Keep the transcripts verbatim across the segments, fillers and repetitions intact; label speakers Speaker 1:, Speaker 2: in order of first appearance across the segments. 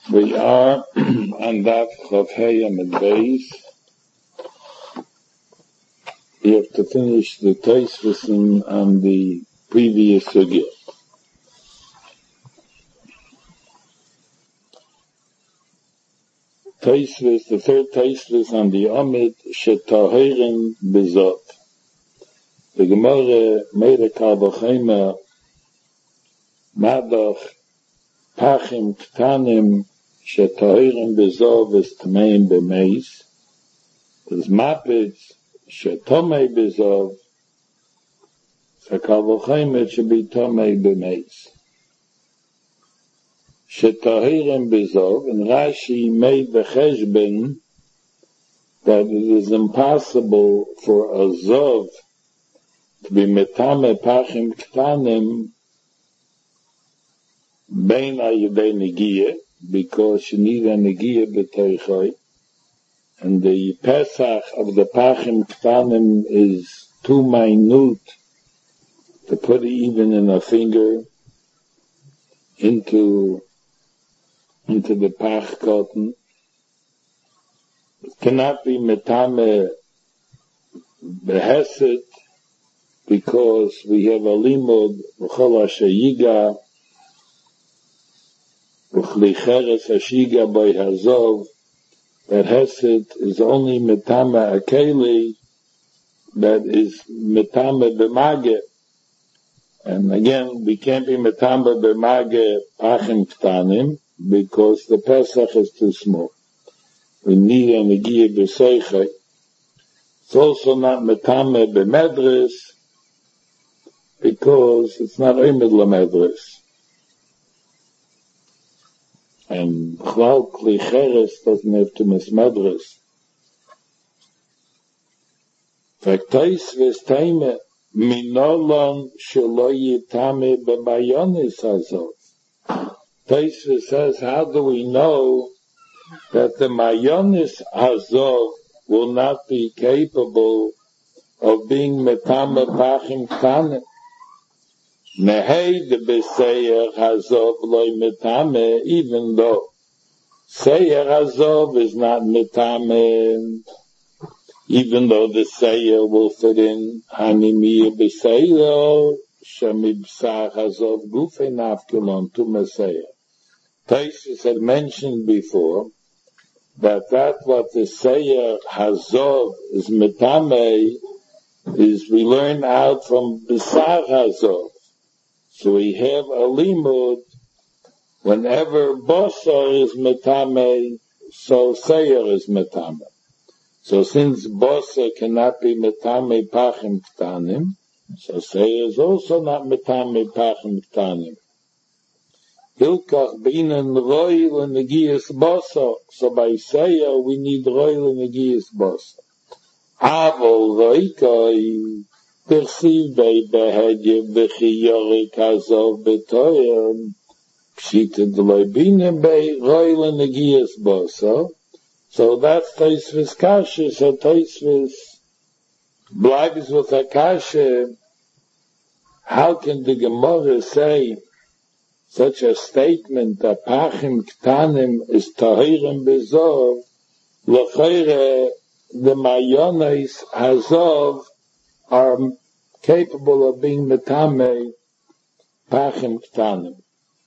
Speaker 1: We are on Daf Chav Hey Amud Beis. We have to finish the Tosfos on the previous sugya. Tosfos, the third Tosfos on the Amud Shetahirin Bezot. The Gemara made a Kal V'Chomer Madach Pachim Ktanim Shetahirin Bezot V'Tameim B'Meis. There's Mapitz Shetomei Bezov, so Kal V'Chomer should be Tomei B'Meis. Shetahirim Bezov, and Rashi made the cheshbon that it is impossible for a Zov to be Metame Pachim Ktanim Bein Ayudei Negiyah, because you need a Negiyah B'Teichoi. And the Pesach of the Pachim Ktanim is too minute to put even in a finger into, into the Pach cotton. It cannot be Metame Behesed, because we have a limud, V'chol asher yiga, V'chli cheres hashiga by hazov, that Hesed is only Metame Akeli, that is Metame B'Mage. And again, we can't be Metame B'Mage Pachim Ktanim, because the Pesach is too small. We need a Negiyah B'Seichai. It's also not Metame B'Medres, because it's not Omed L'Medres. And Chlal Kli Cheres doesn't have to miss Medres. V'Tosfos Taime Minolon Shelo Yitame B'Mayonis Hazov. Tosfos says, how do we know that the Mayonis Hazov will not be capable of being Metame Pachim Ktanim? Nehei de B'Seir Hazov loy Metame, even though Seir Hazov is not Metame, even though the Seir will fit in Hanimiyah B'Seir, Shemibsach Hazov Gufei Nafkilon to Meseir. Tosfos had mentioned before that that what the Seir Hazov is Metame is we learn out from B'Sach Hazov. So we have a limud, whenever Bosar is Metame, so Seir is Metame. So since Bosar cannot be Metame Pachim Ktanim, so Seir is also not Metame Pachim Ktanim. Hilkach Binan Roy L'Negiyas Bosar. So by Seir we need Roy L'Negiyas Bosar. Avol Roikai perceived by Behedye B'Chiyorik Hazov B'Toyem Pshita D'Loibine Bei Roy L'Negiyas Bosar. So that's Tosfos Kasha. So Tosfos bleibt with a Kasha. How can the Gemara say such a statement that Pachim Ktanim is Tahirim Bezov, L'Chayre the Mayonis Hazov are capable of being Metame Pachim Ktanim?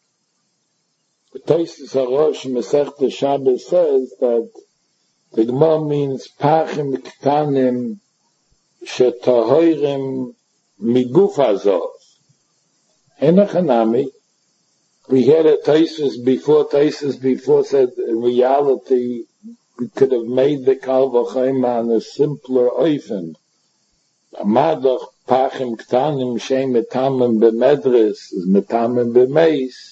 Speaker 1: The Tosfos HaRosh Masechta Shabbos says that the Gemara means Pachim Ktanim Shetahirim Miguf Hazov. Enochanami, we had a Tosfos before, Tosfos before said in reality we could have made the Kal V'Chomer on a simpler oifen. Amadach Pachim Ktanim Shem Metamim B'Medres is Metamim B'Meis,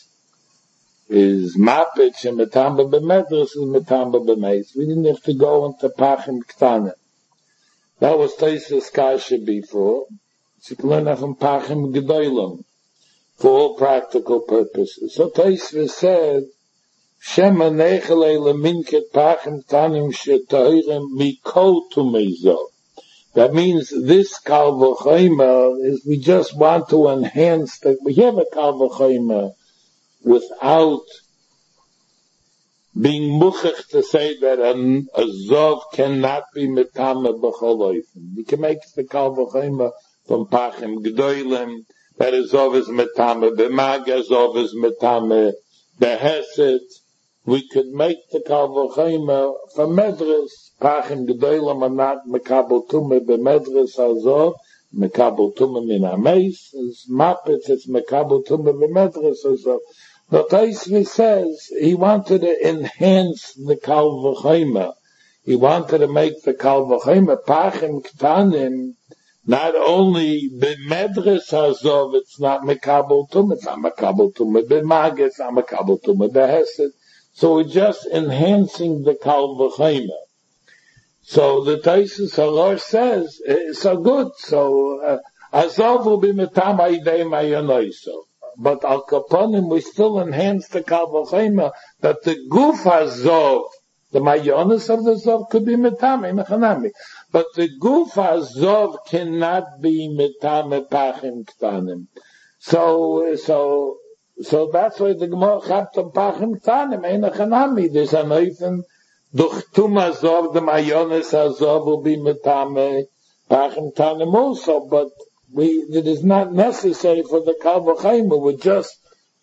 Speaker 1: is Mapitz and Metamim B'Medres is Metamim B'Meis. We didn't have to go into Pachim Ktanim. That was Tosfos Kasha before. So you can learn that from Pachim Gedolim for all practical purposes. So Tosfos said, Shema Nechalei Leminket Pachim Ktanim Shetahirim Mikol Tumeizo. That means this Kal V'Chomer is we just want to enhance that we have a Kal V'Chomer without being muchach to say that a, a zov cannot be metame b'chol oifim. You can make the kal v'chomer from pachim gdoilim, that a zov is metame b'maga, zov is metame b'hesed. We could make the kal v'chomer from medres. Pachim gdoilim are not mekabel tume b'medres azov, mekabel tume min ameis. It's mapet, it's mekabel tume b'medres azov. The Tosfos says he wanted to enhance the kal v'chomer. He wanted to make the kal v'chomer pachim ktanim, not only b'medres hazov, it's not mekabel tum, it's not mekabel tum b'mag, it's not mekabel tum b'hesed. So we're just enhancing the kal v'chomer. So the Tosfos Harash says, it's so good, so uh, hazov will be metam ha'idei ma'yonoiso. But al kaponim, we still enhance the kal v'chomer that the guf hazov, the mayonis of the zov could be metame, mechanami. But the guf hazov cannot be metame pachim ktanim. So, so, so that's why the Gemara chaptam pachim ktanim, ein mechanami. There's an oifen, duch tum hazov, the mayonis hazov will be metame pachim ktanim also, but We, it is not necessary for the kal v'chomer. We're just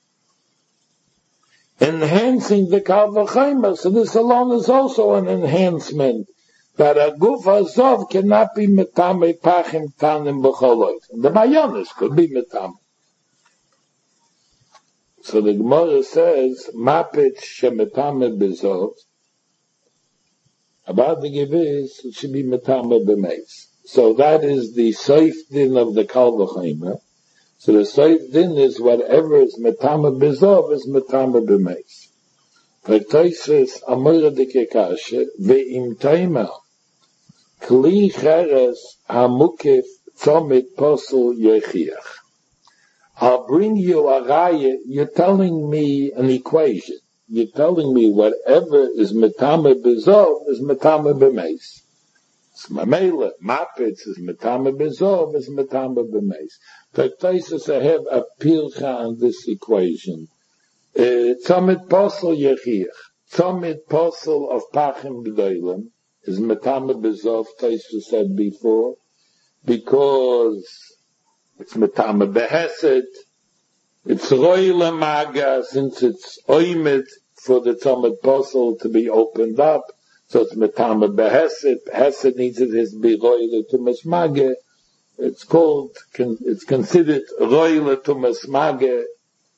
Speaker 1: enhancing the kal v'chomer. So this alone is also an enhancement. That a guf hazov cannot be metame pachim tanim b'chol oifim. The mayonis could be metame. So the Gemara says, mapet shemetame b'zov. About the givis, it should be metame b'meis. So that is the safe din of the kal v'chomer. So the safe din is whatever is metame b'zov is metame b'meis. Tosfos amora dikekashe ve'im taima kli cheres hamukif tzomit posel yechiach. I'll bring you a raya. You're telling me an equation. You're telling me whatever is metame b'zov is metame b'meis. Mamela, mapets is metame bezov, is metame b'meis. Tosfos I have a pilcha on this equation. Tzomit posel yechiach. Tzomit posel of pachim g'dolim is metame bezov, Tosfos said before, because it's metame behesed, it's roi lemaga, since it's oimet for the tzomit posel to be opened up, so it's metame behesed. Hesed needs it is be roile to mesmage. It's called, it's considered roile to mesmage,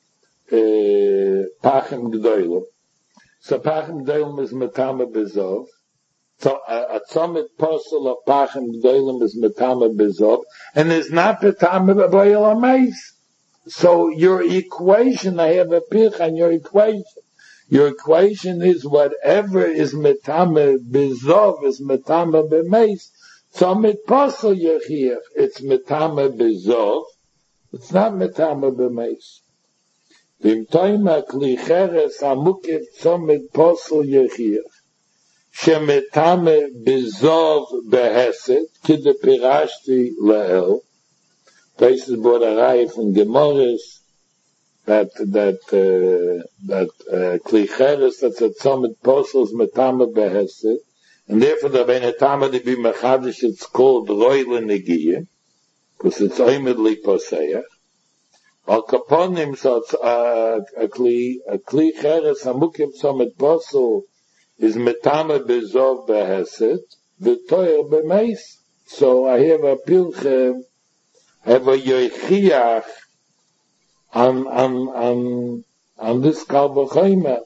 Speaker 1: pachim g'dolim. So pachim g'dolim is metame bezov. So a tzomit posel of pachim g'dolim is metame bezov, and is not metame b'boil ameis. So your equation, I have a pich on your equation. Your equation is whatever is metame bezov is metame b'meis. Tzomit posel yechiach. It's metame bezov. It's not metame b'meis. V'im toima kli cheres hamukif tzomit posel yechiach. Shemetame bezov behesed kide pirashti leel. Tosfos brought a raya from Gemaras that that uh, that kli cheres that's a tzomit posel is metame behesed, and therefore the benetame to be mechadish it's called roile negiyah because it's oimedly poseach. Al kaponim so it's uh, a kli a kli cheres hamukim tzomit posel is metame bezov behesed v'toyer b'meis. So I have a pilche, I have a yoichiach on, on, on, on this kal v'chomer.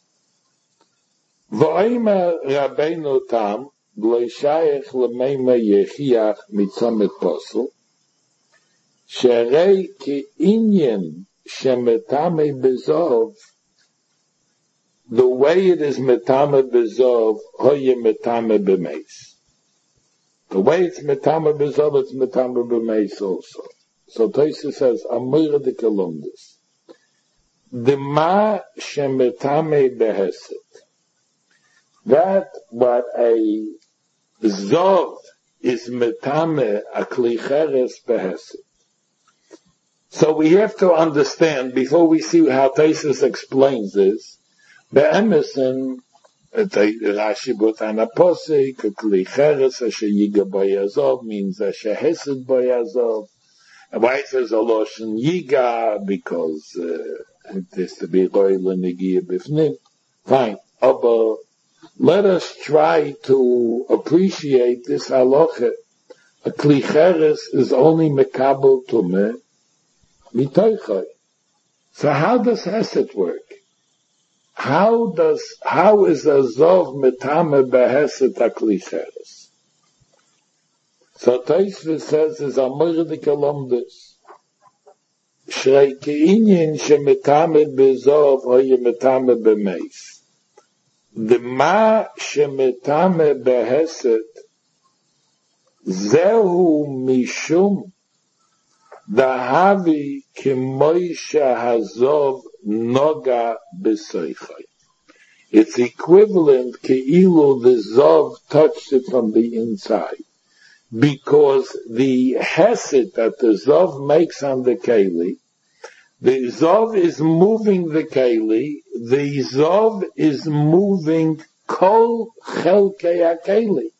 Speaker 1: V'oimer Rabbeinu Tam, b'lo shayech l'meima yechiach mitzomet posel, sherei ki inyen shemetame bezov, the way it is metame bezov, hoye metame b'meis. The way it's metame bezov, it's metame b'meis also. So Tosfos says, Amira de Kalundis. The ma shemetame behesed. That what a zov is metame a kli cheres behesed. So we have to understand, before we see how Tosfos explains this, Be'emerson, Rashi brought an apostle, Kli Cheres, Asher Yiga Boyazov, means Asher Hesed Boyazov. And why it says Aloshan Yiga? Because uh, it has to be Roy L'Negiya Bifnim. Fine. Aber let us try to appreciate this halacha. A Kli Cheres is only Mekabel Tumeh Mitoichai. So how does Hesed work? How does, how is a Zov Metame Behesed a Kli Cheres? So Tosfos says is Amor de Kalomdus. Shrei Ke'inyin Shemetame Bezov Oye Metame Bemeis. The Ma Shemetame Behesed Zehu Mishum Dahavi Kemoisha Hazov Noga Besoichai. It's equivalent Keilu the Zov touched it from the inside. Because the Hesed that the Zov makes on the Keli, the Zov is moving the Keli, the Zov is moving Kol Chelkei HaKeli.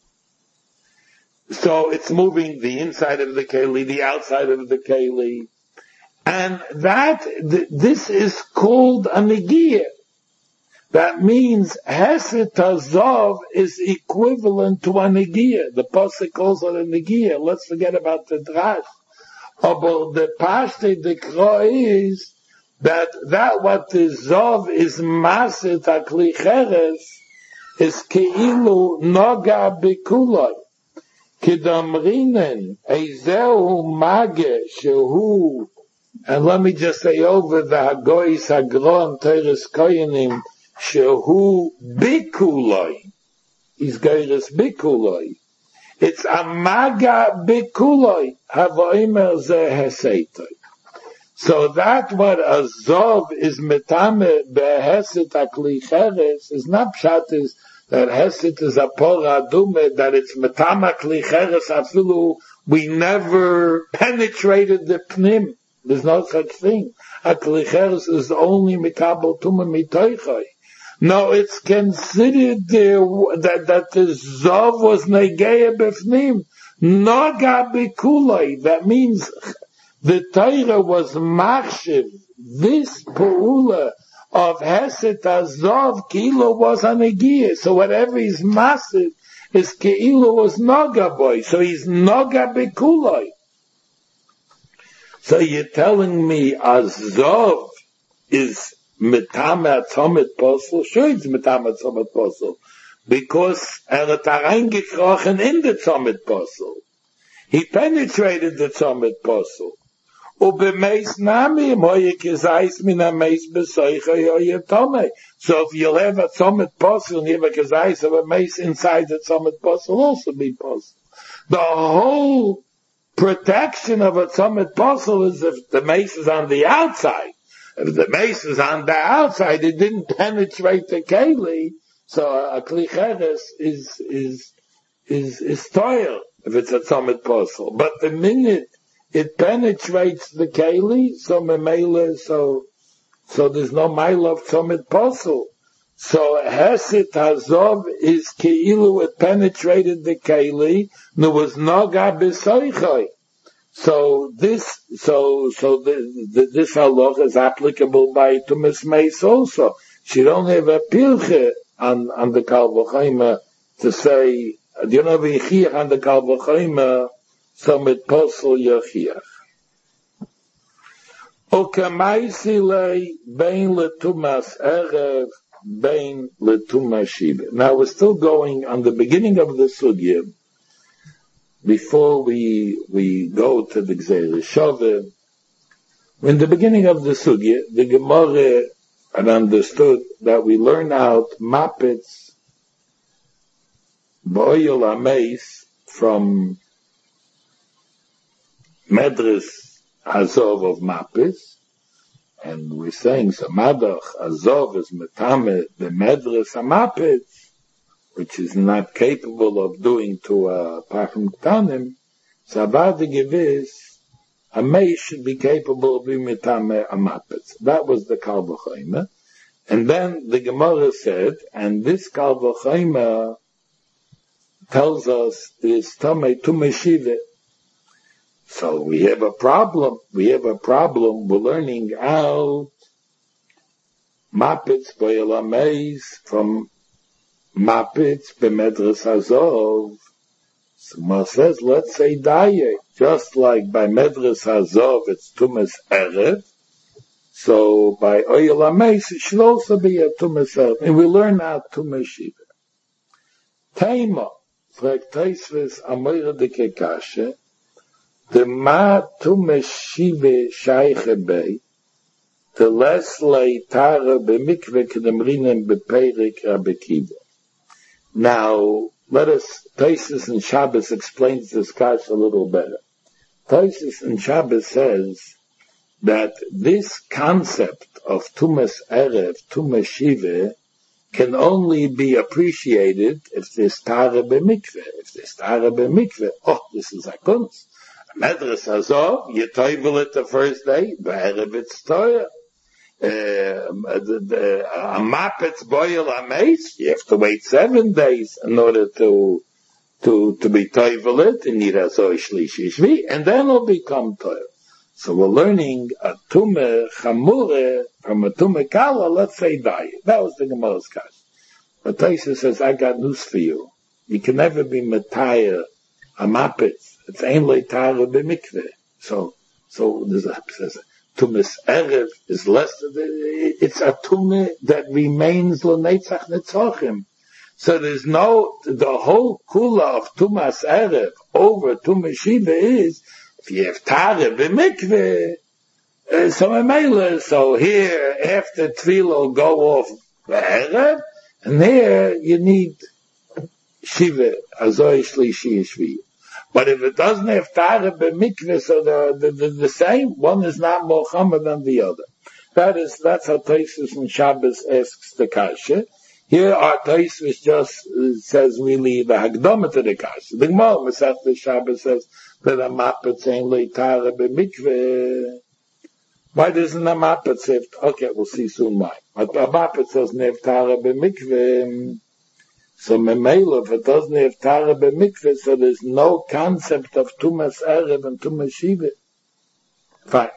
Speaker 1: So it's moving the inside of the Keli, the outside of the Keli. And that, th- this is called a Negiyah. That means Hesed Hazov is equivalent to a Negiyah. The Pasuk calls it a Negiyah. Let's forget about the Drash. But the Pashte the Kro is that that what the Zov is Maset HaKli Cheres is Keilu Noga Bekuloi. Kidamrinen Ezehu Mage Shehu. And let me just say over the Hagoyis Hagron Teres Koyanim Shehu Bikuloi. He's Geiris Bikuloi. It's Amaga Bikuloi. Havoimer Ze Hesetoi. So that what a Zov is Metame Beheset HaKli Cheres is not Pshat is that Hesed is a Pora Dume, that it's Metame Kli Cheres Afilu. We never penetrated the Pnim. There's no such thing. A Kli Cheres is only Mikabel Tumah Mitoichai. No, it's considered the, that, that the Zov was Negeya Befnim. Noga Bikulai. That means the Torah was Machshiv. This Pa'ula of Hesed Azov, Keilu was a Negeya. So whatever is massive is Keilu was Noga boy. So he's Noga Bikulai. So you're telling me Azov is Metame Atzomit Posel? Sure, it's Metame Atzomit Posel. Because er hat reingekrochen in the Tzomit Posel. He penetrated the Tzomit Posel. Ubemeis nami moye kezais min a meis besoicha yoye tome. So if you'll have a Tzomit Posel and you have a kezais of a meis inside the Tzomit Posel will also be Posel. The whole protection of a Tzomit Posel is if the mace is on the outside. If the mace is on the outside, it didn't penetrate the Keli, so a Kli Cheres is, is, is, is toil if it's a Tzomit Posel. But the minute it penetrates the Keli, so Memele, so, so there's no mile of Tzomit Posel. So Hesed Hazov is Keilu, it penetrated the Keli, there was Noga B'Soichai. So this, so, so the, the, this halach is applicable by Tumas Meis also. She don't have a pilche on, on the Kal V'Chomer to say, do you know have a yichiach on the Kal V'Chomer, so mit posel yichiach. Okamaisi lei bein letumas erev, bein letumas shiva. Now we're still going on the beginning of the sugya. Before we we go to the Gzeirah Shoveh, in the beginning of the sugya, the Gemara had understood that we learn out mapets b'oyel ameis from Medres Azov of mapets, and we're saying so Madach Azov is metame the Medres Amapets, which is not capable of doing to a Pachim Ktanim, so about the Gevis, a Meish should be capable of being Metame Amapetz. That was the Kal V'Chomer. And then the Gemara said, and this Kal V'Chomer tells us this Tamei Tumei Shiva. So we have a problem. We have a problem. We're learning out Mapitz Boyelameis from Mapitz B'Medras Hazov. So Mar says, let's say Daye, just like by Medras Hazov it's Tumas Erev. So by Oyelameis it should also be a Tumas Erev. And we learn out Tumei Shiva. Taima, fragt Teisves Amoira de Kekashe, the Ma Tumei Shiva Shaiche Bei, the less lay Tara B'Mikve Kedemrinen B'Peirik Rabbi Kiva. Now, let us, Taisus and Shabbos explains this kasha a little better. Taisus and Shabbos says that this concept of Tumas Erev, Tumas Shiva, can only be appreciated if there's Tara B'Mikve. If there's Tara B'Mikve, oh, this is a kunst. Medras Hazov, you toivel it the first day, B'Erev it's Torah. Uh, the, the, a mapetz boil ameis, you have to wait seven days in order to, to, to be toivelit, and nirazo shlishi shvi, and then it'll become toiv. So we're learning a tume chamure from a tume kala, let's say daye. That was the Gemara's kash. But Taisa says, I got news for you. You can never be metayah a mapetz. It's ain't tara b'mikveh. So, so there's a, says, Tumas Erev is less, it's a Tumah that remains L'Netzach Netzachim. So there's no, the whole Kula of Tumas Erev over Tumah Shiva is, if you have Tara B'Mikveh, uh, so Emela, so here, after Tefillah go off the Erev, and here you need Shiva, Azoi Shlishi Shvi. But if it doesn't have Tara B'Mikveh, so the, the, the, the same, one is not more Chomer than the other. That is, that's how Taisus and Shabbos asks the Kasha. Here our Taisus just uh, says really the Hagdama to the Kasha. The Gemara Masechta Shabbos says that a Mapetz ain't Tara B'Mikveh. Why doesn't a Mapetz have, okay, we'll see soon why. But a Mapetz doesn't have Tara B'Mikveh. So Memela, if it doesn't have Tara B'Mikveh, so there's no concept of Tumas Erev and Tumas Shiva. Fine.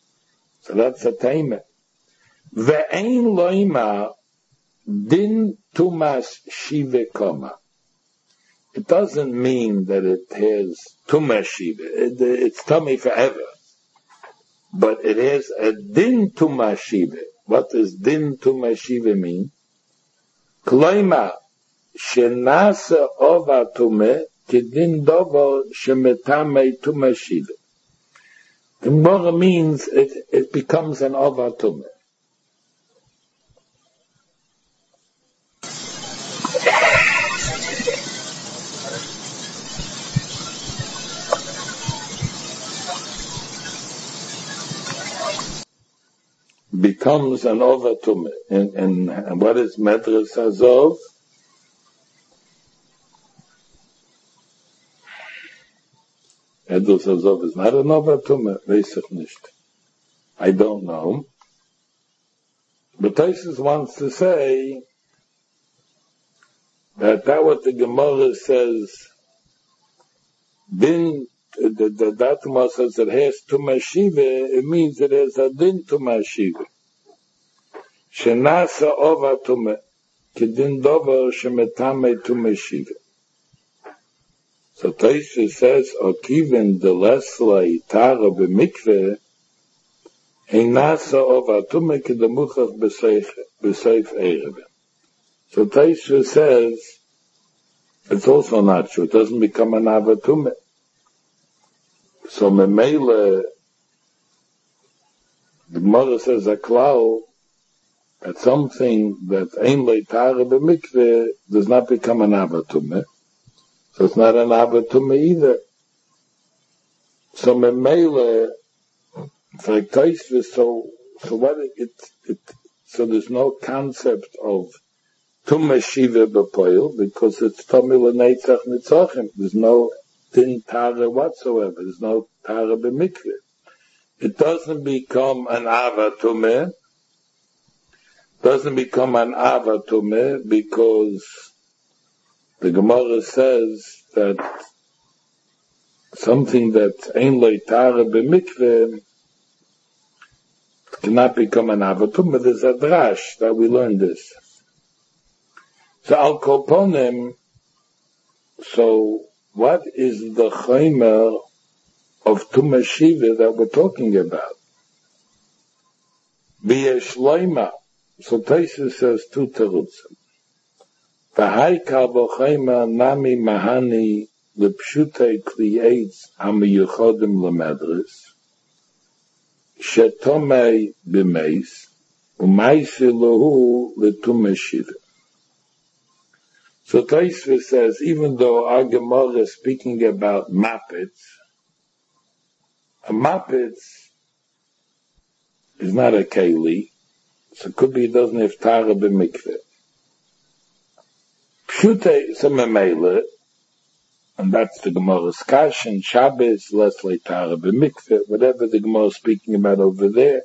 Speaker 1: So that's a Taima. Ve'ein loima din Tumas Shiva koma. It doesn't mean that it has Tumas Shiva. It, it's tummy forever. But it has a din Tumas Shiva. What does din Tumas Shiva mean? Kloima Shenasa ova tume kedin dovo shemetame tume shiva. The Gemara means it, it becomes an ova tume. Becomes an ova tume. And, and, and what is Medras Hazov? Medras Hazov is not an ova tume, weiß ich nicht. I don't know. But Taisus wants to say that that what the Gemara says, din, the, the, that Gemara says it has tume shiva, it means it has a din tume shiva. Shenasa ova tume, kedin dover shemetame tume shiva. So Taisus says, or kiven the lesla tara b'mikveh, einasa ova tume kedemuchach b'seif erev. So Taisus says, it's also not true. It doesn't become an avatume. So memele, the mother says a klau, that something that ein leitara b'mikveh does not become an avatume. So it's not an avatume either. So memele, for Taisus, so so what it it so there's no concept of Tumas Shiva b'poil, because it's Tomil Netzach Nitzachim. There's no Din Tara whatsoever. There's no Tara b'mikveh. It doesn't become an Ava Tumeh, doesn't become an avatumeh because the Gemara says that something that ain't like tara b'mikveh cannot become an avatumeh. There's a drash that we learned this. So al koponim, so what is the chaymer of Tumah Shiva that we're talking about? B'yesh loima. So Taisa says two terutzim. V'haikal b'chaymer nami mahani l'pshutei kli'etz ha'miyuchodim l'medris shetomei b'meis u'maisi lohu l'Tumah Shiva. So Taisa says, even though our Gemara is speaking about mappets, a mappets is not a keli, so it could be it doesn't have tara b'mikveh. Pshute some memele, and that's the Gemara's kash and Shabbos, less like tara b'mikveh, whatever the Gemara is speaking about over there.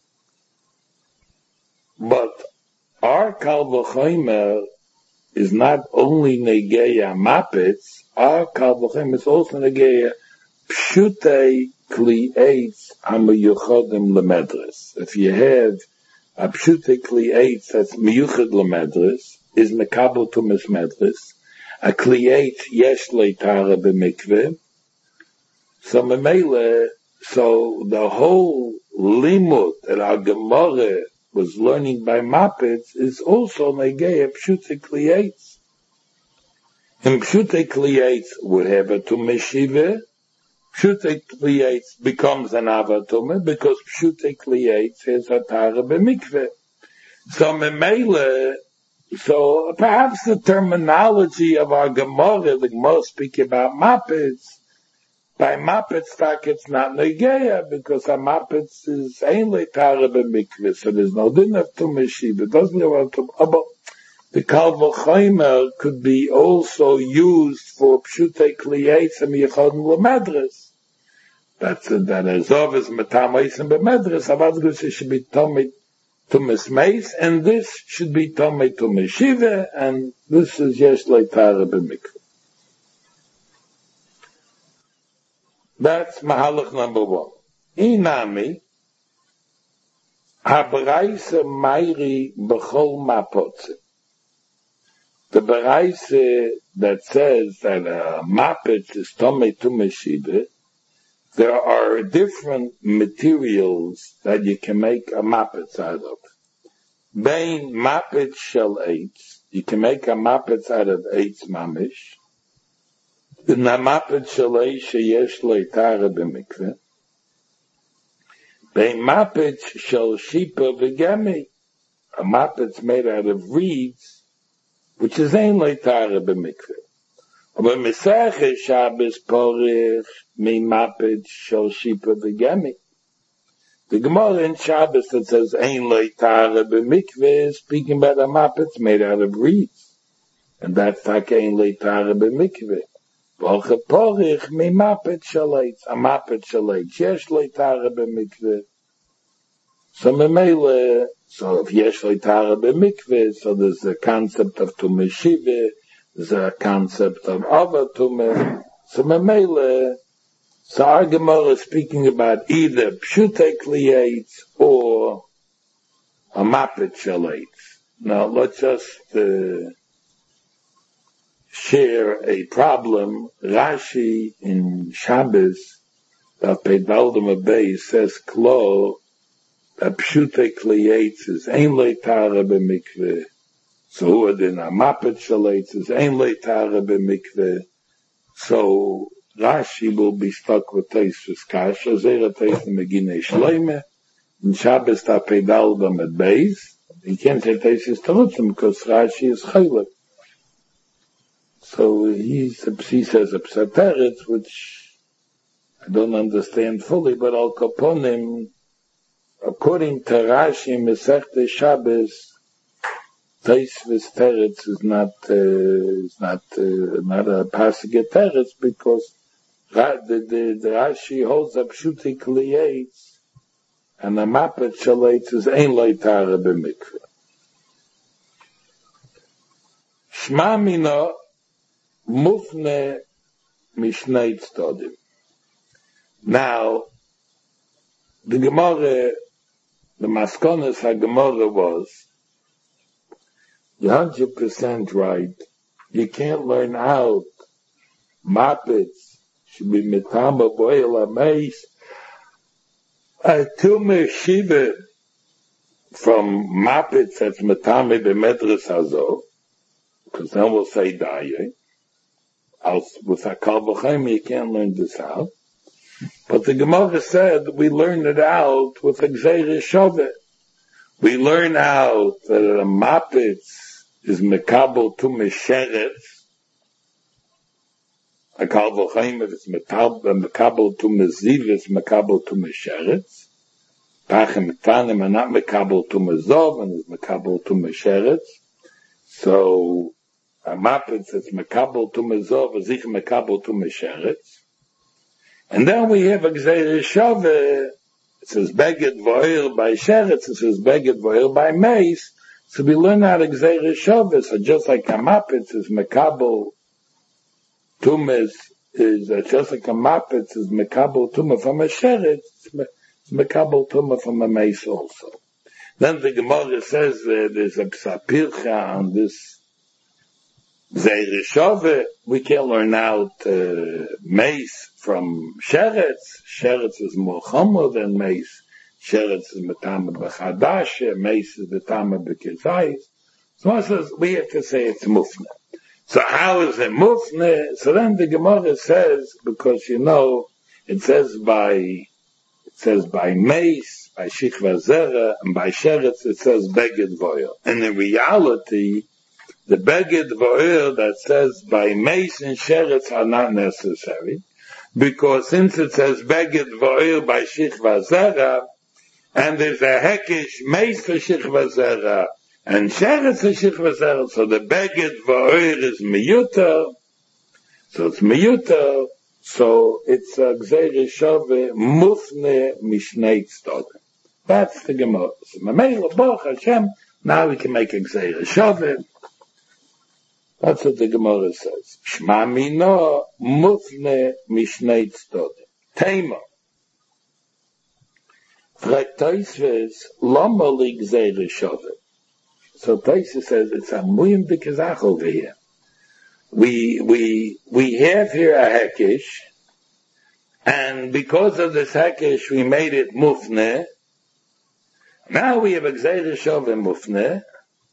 Speaker 1: But our kal v'chomer is not only negeya mappets, our kal v'chomer is also negeya pshute kli eitz hamiyuchodim lemedres. If you have a pshute kli eitz that's miyuchad lemedres, is mekabel tumas medres. A kli eitz yesh leitara b'mikveh. So memele, so the whole limud that our Gemara was learning by mappets is also negei of pshute kli eitz. And pshute kli eitz would have a tumas shiva. Pshute kli eitz becomes an avatumah because pshute kli eitz has a tara b'mikveh. So memele, so perhaps the terminology of our Gemara, the Gemara speak about mappets. By mappets, tak it's not negeya because a mappets is ainly tara b'mikveh, so there's no din of tumah shiva. It doesn't know what to, about the kal v'chomer could be also used for pshute kli eitz and yichodim l'medres. That's uh, that azov is metamais and b'medres. Avadgus should be tomei tumas meis, and this should be tomei tumas shiva, and this is yesh leitara b'mikveh. That's mahalach number one. Inami habraisa mairi b'chol mapotze. The braisa that says that a mappet is tomei tumas shiva, there are different materials that you can make a mappet out of. Bein mappet shel eitz, you can make a mappet out of eitz mamish. The mappet shel eitz sheyesh leitara b'mikveh. Bein mappet shel shipa v'gemi, a mappet's made out of reeds, which is ein leitara b'mikveh. Aber Mesach Shabbos porich mi mappet shel shipa v'gemi. The Gemara in Shabbos that says ein leitara b'mikveh is speaking about a mappet's made out of reeds, and that's like ein leitara b'mikveh. V'olcha porich mi mappet shel eitz, a mappet shel eitz yesh leitara b'mikveh. So memele, so if yesh leitara b'mikveh, so there's the concept of tumah shiva. There's a concept of avatumah. So memele, so our Gemara is speaking about either pshute kli eitz or a mappet shel eitz. Now let's just uh, share a problem. Rashi in Shabbos, that Pedaldim Abay says klo, that pshute kli eitz is ein leitara b'mikveh. So then a mappet shel eitz is ein leitara b'mikveh. So Rashi will be stuck with Teisvus Kasha, Zera Teis Meginei Shleime, in Shabbos ta pedal them at base. You can't say Teisvus Terutzim because Rashi is Chaylik. So he's, he says a Psateret, which I don't understand fully, but Al Kaponim, according to Rashi, Mesechta Shabbos, Teisvus Teretz is not, uh, is not, uh, not a Pasuk Teretz because the, the, the Rashi holds up Pshute kli eitz and the mappet shel eitz is ein leitara b'mikveh. Shma Mina Mufne Mishnei Tzodim. Now, the Gemara, the Maskonas HaGemara was, you're one hundred percent right. You can't learn out Mapitz should be Mitama Boil Ameis Atume Shiva from Mapitz that's Mitame B'Medras Hazo, because then we'll say Daye. With Hakal B'Chaim you can't learn this out. But the Gemara said we learn it out with Gzeira Shaveh. We learn out that a Mapitz is Mekabel to Mesheretz. Hakal V'chaim, if it's Mekabel to Meziv, it's Mekabel to Mesheretz. Pachem Tanim are not Mekabel to Mezov, and it's Mekabel to Mesheretz. So, a Mapitz is Mekabel to Mezov, is ich Mekabel to Mesheretz. And then we have a Gzeira Shaveh. It says Beged Vo'ir by Sheretz, it says Beged Vo'ir by Meis. So we learn how to Gzeira Shaveh. So just like a Mapitz is Mekabel Tumas, is uh, just like a Mapitz is Mekabel Tumah from a Sheretz, it's Mekabel Tumah from a Meis also. Then the Gemara says uh, there's a Psapircha on this Gzeira Shaveh. We can learn out uh, Meis from Sheretz. Sheretz is more chomer than Meis. Sheretz is Metama B'chadash, Meis is Metama B'kizayis. So I says, we have to say it's Mufne. So how is it Mufne? So then the Gemara says, because you know, it says by, it says by Meis, by Shichva Zera, and by Sheretz it says Beged Vo'ir. And in reality, the Beged Vo'ir that says by Meis and Sheretz are not necessary, because since it says Beged Vo'ir by Shichva Zera, and there's a Hekish Meis for Shichva Zera, and Sheretz for Shichva Zera, so the Beged Vo'ir is Miyuta, so it's Miyuta, so it's a Gzeira Shaveh Mufne Mishnei Tzodim. That's the Gemara. So Mamela Baruch Hashem, now we can make a Gzeira Shaveh. That's what the Gemara says. Shma Mina Mufne Mishnei Tzodim. Tema. Fragt Tosfos, Lama li Gzeira Shaveh. So Tosfos says it's a muyim dikazach over here. We, we, we have here a Hekish, and because of this Hekish we made it Mufne. Now we have a Gzeira Shaveh Mufne.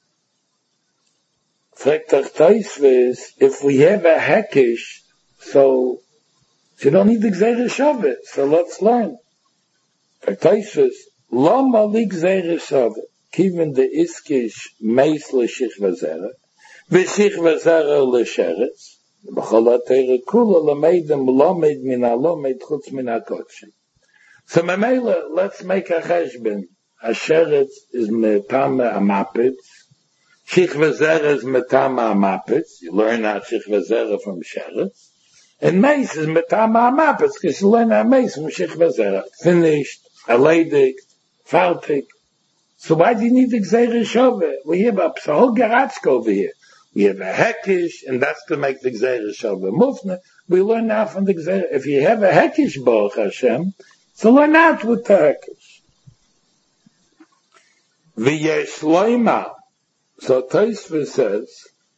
Speaker 1: Fragt Tosfos, if we have a Hekish, so you don't need the Gzeira Shaveh, so let's learn. Fragt Tosfos, Lama li Gzeira Shaveh, kiven de iskish meis l'shichva zera, v'shichva zera l'sheretz, b'chol ha'teira kula l'meidem lomed min ha'lomed chutz min ha'kodshim. So Mamela, let's make a cheshbon. A sheretz is metama a mapitz, Shichva Zera is Metama Mapitz. You learn out Shichva Zera from Sheretz. And Meis is Metama Mapitz, because you learn out Meis from Shichva Zera. Finished, Aleidik, Fartik. So why do you need the Gzeira Shaveh? We have a whole Geratschka over here. We have a Hekish, and that's to make the Gzeira Shaveh Mufne. We learn now from the Gzeira. If you have a Hekish, Baruch Hashem, so learn out with the Hekish. V'yesh loima. So Tosfos says,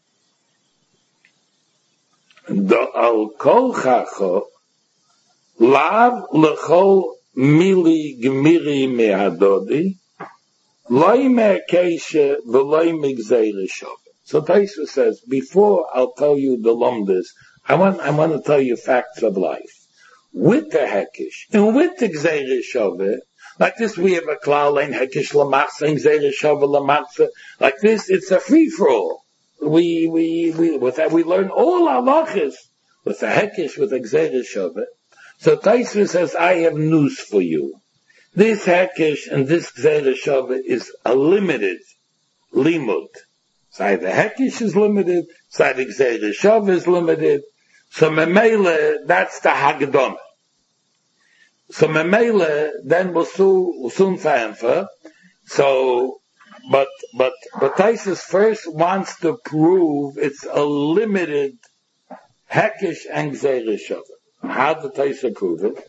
Speaker 1: al kol chacho, lav lechol mili gemiri mehadodi, loy me'keishe v'loy migzeira shaveh. So Tosfos says, before I'll tell you the lumdas, I want, I want to tell you facts of life. With the Hekish, and with the Gzeira Shaveh, like this we have a klal ein Hekish l'machzah, and Gzeira Shaveh l'machzah. Like this, it's a free-for-all. We, we, we, with that, we learn all our halachas with the Hekish, with the Gzeira Shaveh. So Tosfos says, I have news for you. This Hekish and this Gzeira Shaveh is a limited limud. Side the Hekish is limited, side the Gzeira Shaveh is limited. So Memele, that's the Haggadah. So Memele, then we'll soon, we'll soon answer. So but, but, but Taisus first wants to prove it's a limited Hekesh and Gzeira Shava. How did Taisa prove it?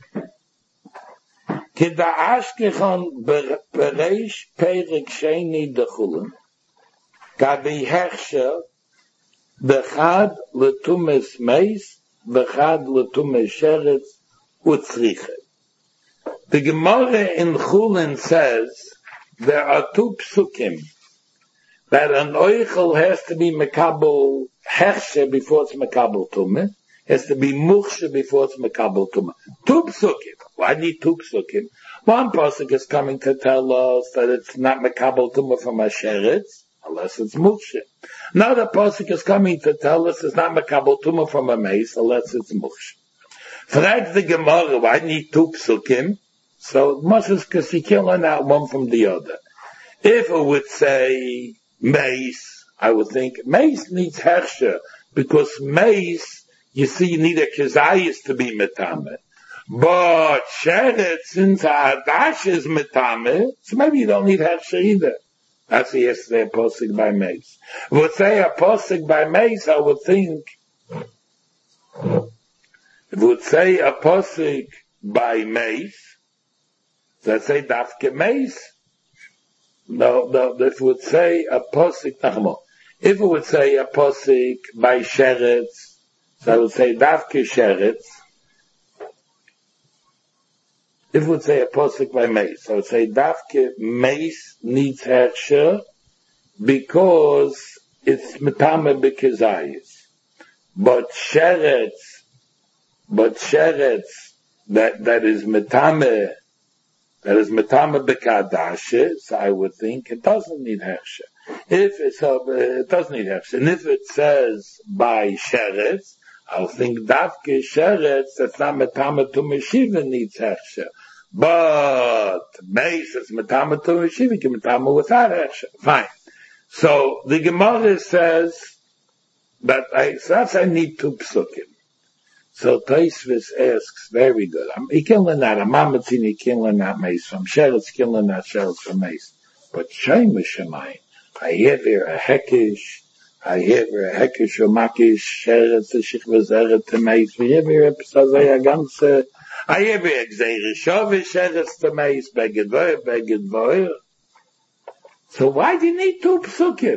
Speaker 1: Kida Ashkechon Bereish Perik Sheni Dechulin Gabi Hersha Bechad Letumes Meis Bechad Letumes Sheretz Utzriche. The Gemara in Chulin says there are two psukim that an oichel has to be mekabel hershe before it's mekabel tumah, has to be muchshe before it's mekabel tumah. Two psukim. Why need two psukim? One pasuk is coming to tell us that it's not mekabel tumah from a sheretz, unless it's muchshe. Another pasuk is coming to tell us it's not mekabel tumah from a mace, unless it's muchshe. Frag the Gemara, why need two psukim? So Moses, because you can't learn out one from the other. If it would say mace, I would think mace needs hersha, because mace, you see, you need a kezayis to be metame. But sheret, since adash is metame, so maybe you don't need hersha either. That's the yesterday a posik by mace. If it would say a posik by mace, I would think, if it would say a posik by mace, so I'd say dafke mace. No, no, if it would say a posik, if it would say a posik by sheretz, so I would say dafke sheretz. If it would say a posik by mace, I would say dafke mace needs hersha because it's metame b'kezayis. But sheretz, but sheretz that that is metame. That is metame bekadashe, so I would think it doesn't need hersha. If it's a, it doesn't need hersha. And if it says by sheretz, I'll think davke sheretz, that's not metame to meshiva needs hersha. But mace, it's metame to meshiva, you can metame without hersha. Fine. So the Gemara says that I, so that's I need two psukim. So Taisvis asks, very good. He can learn that. A mamatzin, he can learn that mace from sheretz, he can learn that sheretz from mace. But Shemesh Shemayim, I have here a hekish, I have here a hekish or makish, sheretz, shich v'zeret to mace. We have here a psazay ganze, I have here a gzeira shava, sheretz to mace, beged voyer, beged voyer. So why do you need two psukim?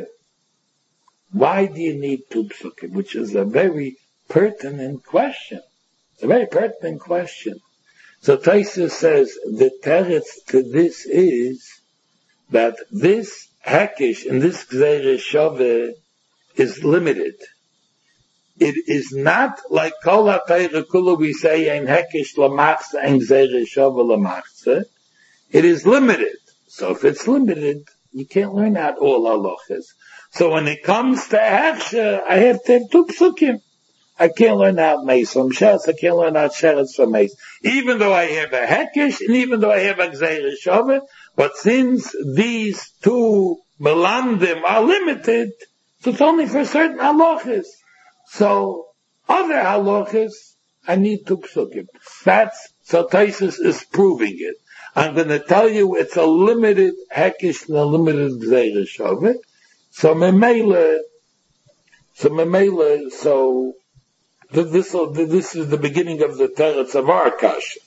Speaker 1: Why do you need two psukim? Which is a very pertinent question. It's a very pertinent question. So Taisa says the teretz to this is that this hekish and this gzeira shava is limited. It is not like kol ha'tayra kula we say ein hekish lamachza and gzeira shava lamachza. It is limited. So if it's limited, you can't learn out all halachas. So when it comes to heksha, I have to have two psukim. I can't learn out mace from sheretz, I can't learn out sheretz from mace. Even though I have a hekish, and even though I have a gzeira shava, but since these two melandim are limited, so it's only for certain halachas. So, other halachas, I need two psukim. That's, so Taisus is proving it. I'm going to tell you it's a limited hekish and a limited gzeira shava. So memela, so memela, so, This, this is the beginning of the teretz of our kasha.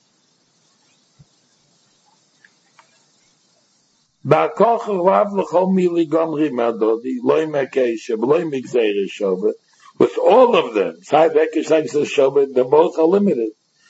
Speaker 1: With all of them, they're both are limited.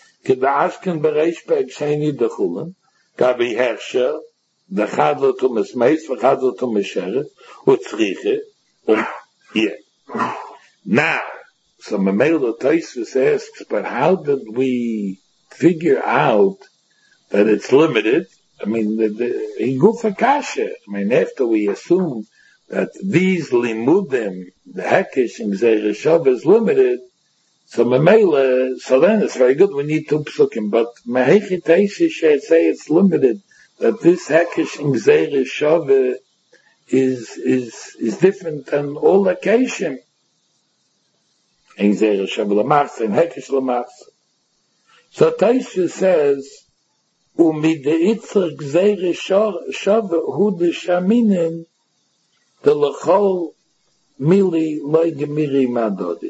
Speaker 1: Gabi hersha, the chadlo to mesmeis, the chadlo to mesheret, utzriche, yeah. Now, so Mamela Taisus asks, but how did we figure out that it's limited? I mean, the, the, in Gufa Kasha, I mean, after we assume that these limudim, the Hekish and Gzeira Shava is limited, so Mamela, so then it's very good, we need two psukim, but Mahechi Taisus should say it's limited, that this Hekish and Gzeira Shava is, is, is different than all Hekishim. In Gzeira Shava l'machsa, in Hekish l'machsa. So Taisha says, Umid de Itzar Gzeire Shove Hu de Shaminen de Lechol Mili Loi Gemiri Madodi.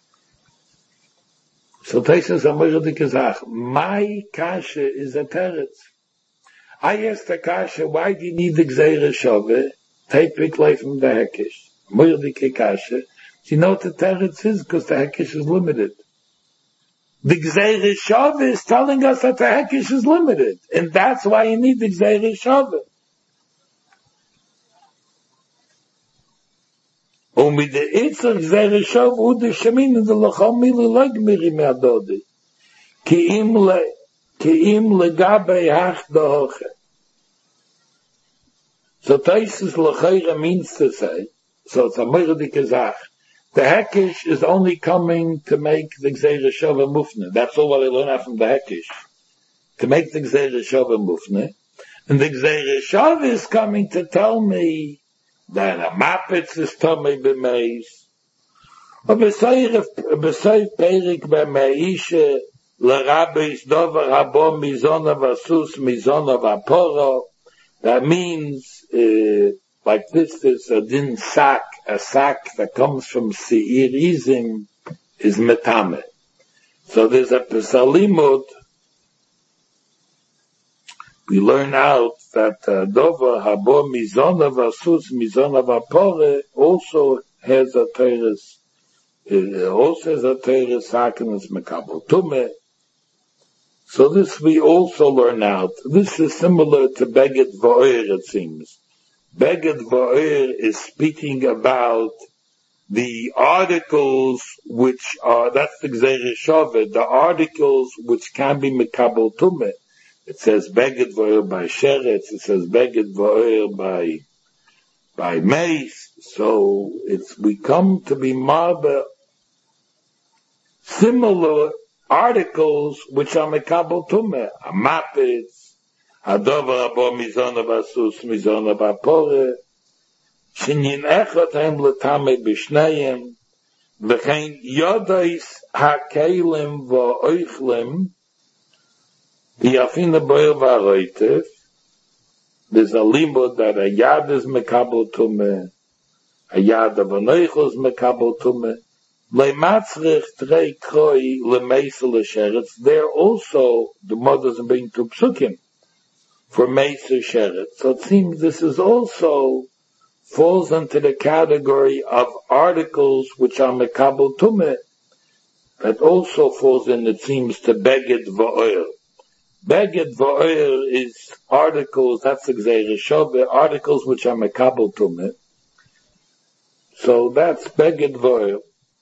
Speaker 1: So Taisus Amordi Kazach, my kasha is a teretz. I asked the kasha, why do you need the Gzeire Shove? Take big life from the Hekish. Amordi Kasha. You know what the teretz is? Because the Hekish is limited. The Gzeire Shove is telling us that the Hekish is limited. And that's why you need the Gzeire Shove. Umid de Itzar Gzeire Shove Hu de Shaminen de Lechol Mili Loi Gemiri Madodi. Ki im le, ki im legabei hach dohoche. So Taisus L'chaira means to say, so it's a Mordik Azach, the Hekish is only coming to make the Gzeire Shove Mufne. That's all what I learn out from the Hekish. To make the Gzeire Shove Mufne. And the Gzeire Shove is coming to tell me that a Mapitz is Tomei B'meis. Or B'sayr Perik B'meishe L'Rabbeis Dover Habo Mizona Vasus Mizona Vaporo. That means, uh, like this, there's a din sak, a sak that comes from Seir Izim, is metame. So there's a Pesalimud, we learn out that uh, Dova Habo Mizona Vasus Mizona Vapore also has a teres, uh, also has a teres sakenes mekabel tume. So this we also learn out. This is similar to Beged Va'ir, it seems. Beged Va'ir is speaking about the articles which are, that's the Gzeire Shove, the articles which can be Mekabel Tumeh. It says Beged Va'ir by Sheretz, it says Beged Va'ir by, by Meis. So it's, we come to be marba similar articles which are Mekabel Tumeh, a Mapitz, a Dover Abo Mizona Vasus Mizona Vapore, Shinyin Echot Hem L'Tamei B'Shneiim, V'chein Yodais HaKeilim V'Oichlim, V'Yafina Boyer V'Aroitev. There's a limud that a Yad is Mekabel Tumeh, a Yad of an Oichel is Mekabel Tumeh. There also, the mothers are being to psukim for Meiser Sheret. So it seems this is also falls into the category of articles which are Mekabel Tumeh. That also falls in, it seems, to Beged Va'ir. Beged Va'ir is articles, that's the Gzeire Shove, articles which are Mekabel Tumeh. So that's Beged Va'ir.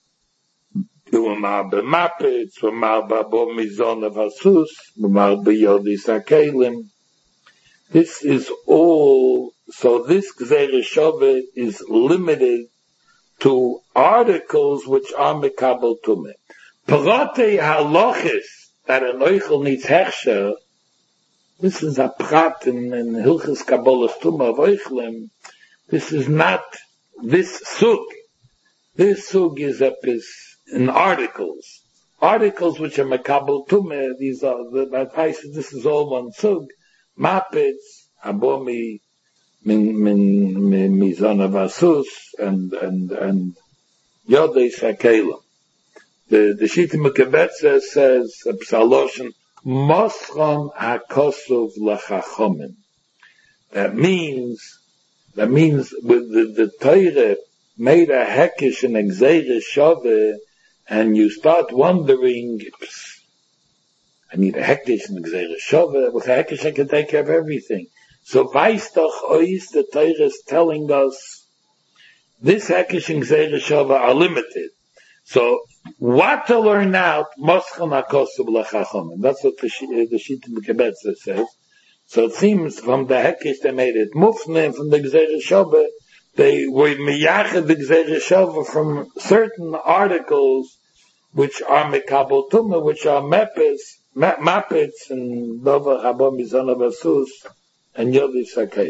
Speaker 1: Umar b'mapitz, umar b'abo mizona vasus, umar b'yodis hakelim. This is all, so this Gzeire Shove is limited to articles which are Mekabel Tumeh. Parate halochis, that an oichel needs hechsher, this is a prat in, in Hilchis Kabbalas Tumah of oichlem. This is not this sug. This sug is a piece in articles, articles which are Mekabel Tumeh. These are the advice. This is all one sug. Mapitz, Abomi, Min Min Min Mizona Vasus, and and and Yodei Sakelim. The the Shita Mekabetza says Psaloshin Moschon Hakosov Lachachomim. That means that means with the the Torah made a hekish and a Gzeire Shove. And you start wondering, I need a hekish and a Gzeire Shove. With a hekish I can take care of everything. So Weiss doch ois, the Torah is telling us, this hekish and Gzeire Shove are limited. So what to learn out, Moschon HaKosov L'Chachomim. That's what the Shita Mekabetza says. So it seems from the hekish they made it mufne, and from the Gzeire Shove, they were miyached the Gzeire Shove from certain articles which are Mekabel Tumeh, which are Mepes, Mapitz, and Dover Habo Mizona Vasus, and Yodis HaKeilim.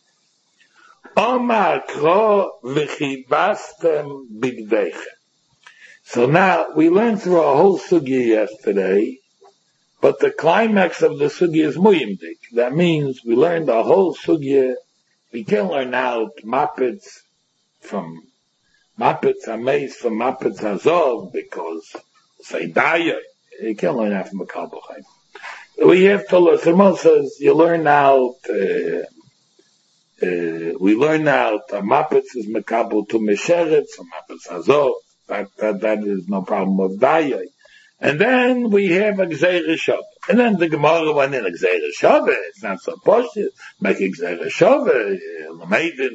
Speaker 1: Omar Kro V'chibastem Bigdeicha. So now, we learned through a whole sugya yesterday But the climax of the sugya is muyimdik. That means we learn the whole sugya. We can learn out Mapitz from Mapitz Hameis from Mapitz Hazov because say Daya. You can't learn that from a Kal V'Chaim. We have to learn. Simon says you learn out. Uh, uh, we learn out uh, Mapitz is Mekabel to Mesheretz, so Mapitz Hazov. That, that that is no problem of Daya. And then we have a Gzeira Shavah. And then the Gemara went in a Gzeira Shavah. It's not so poshut. Make a Gzeira Shavah. L'meidin.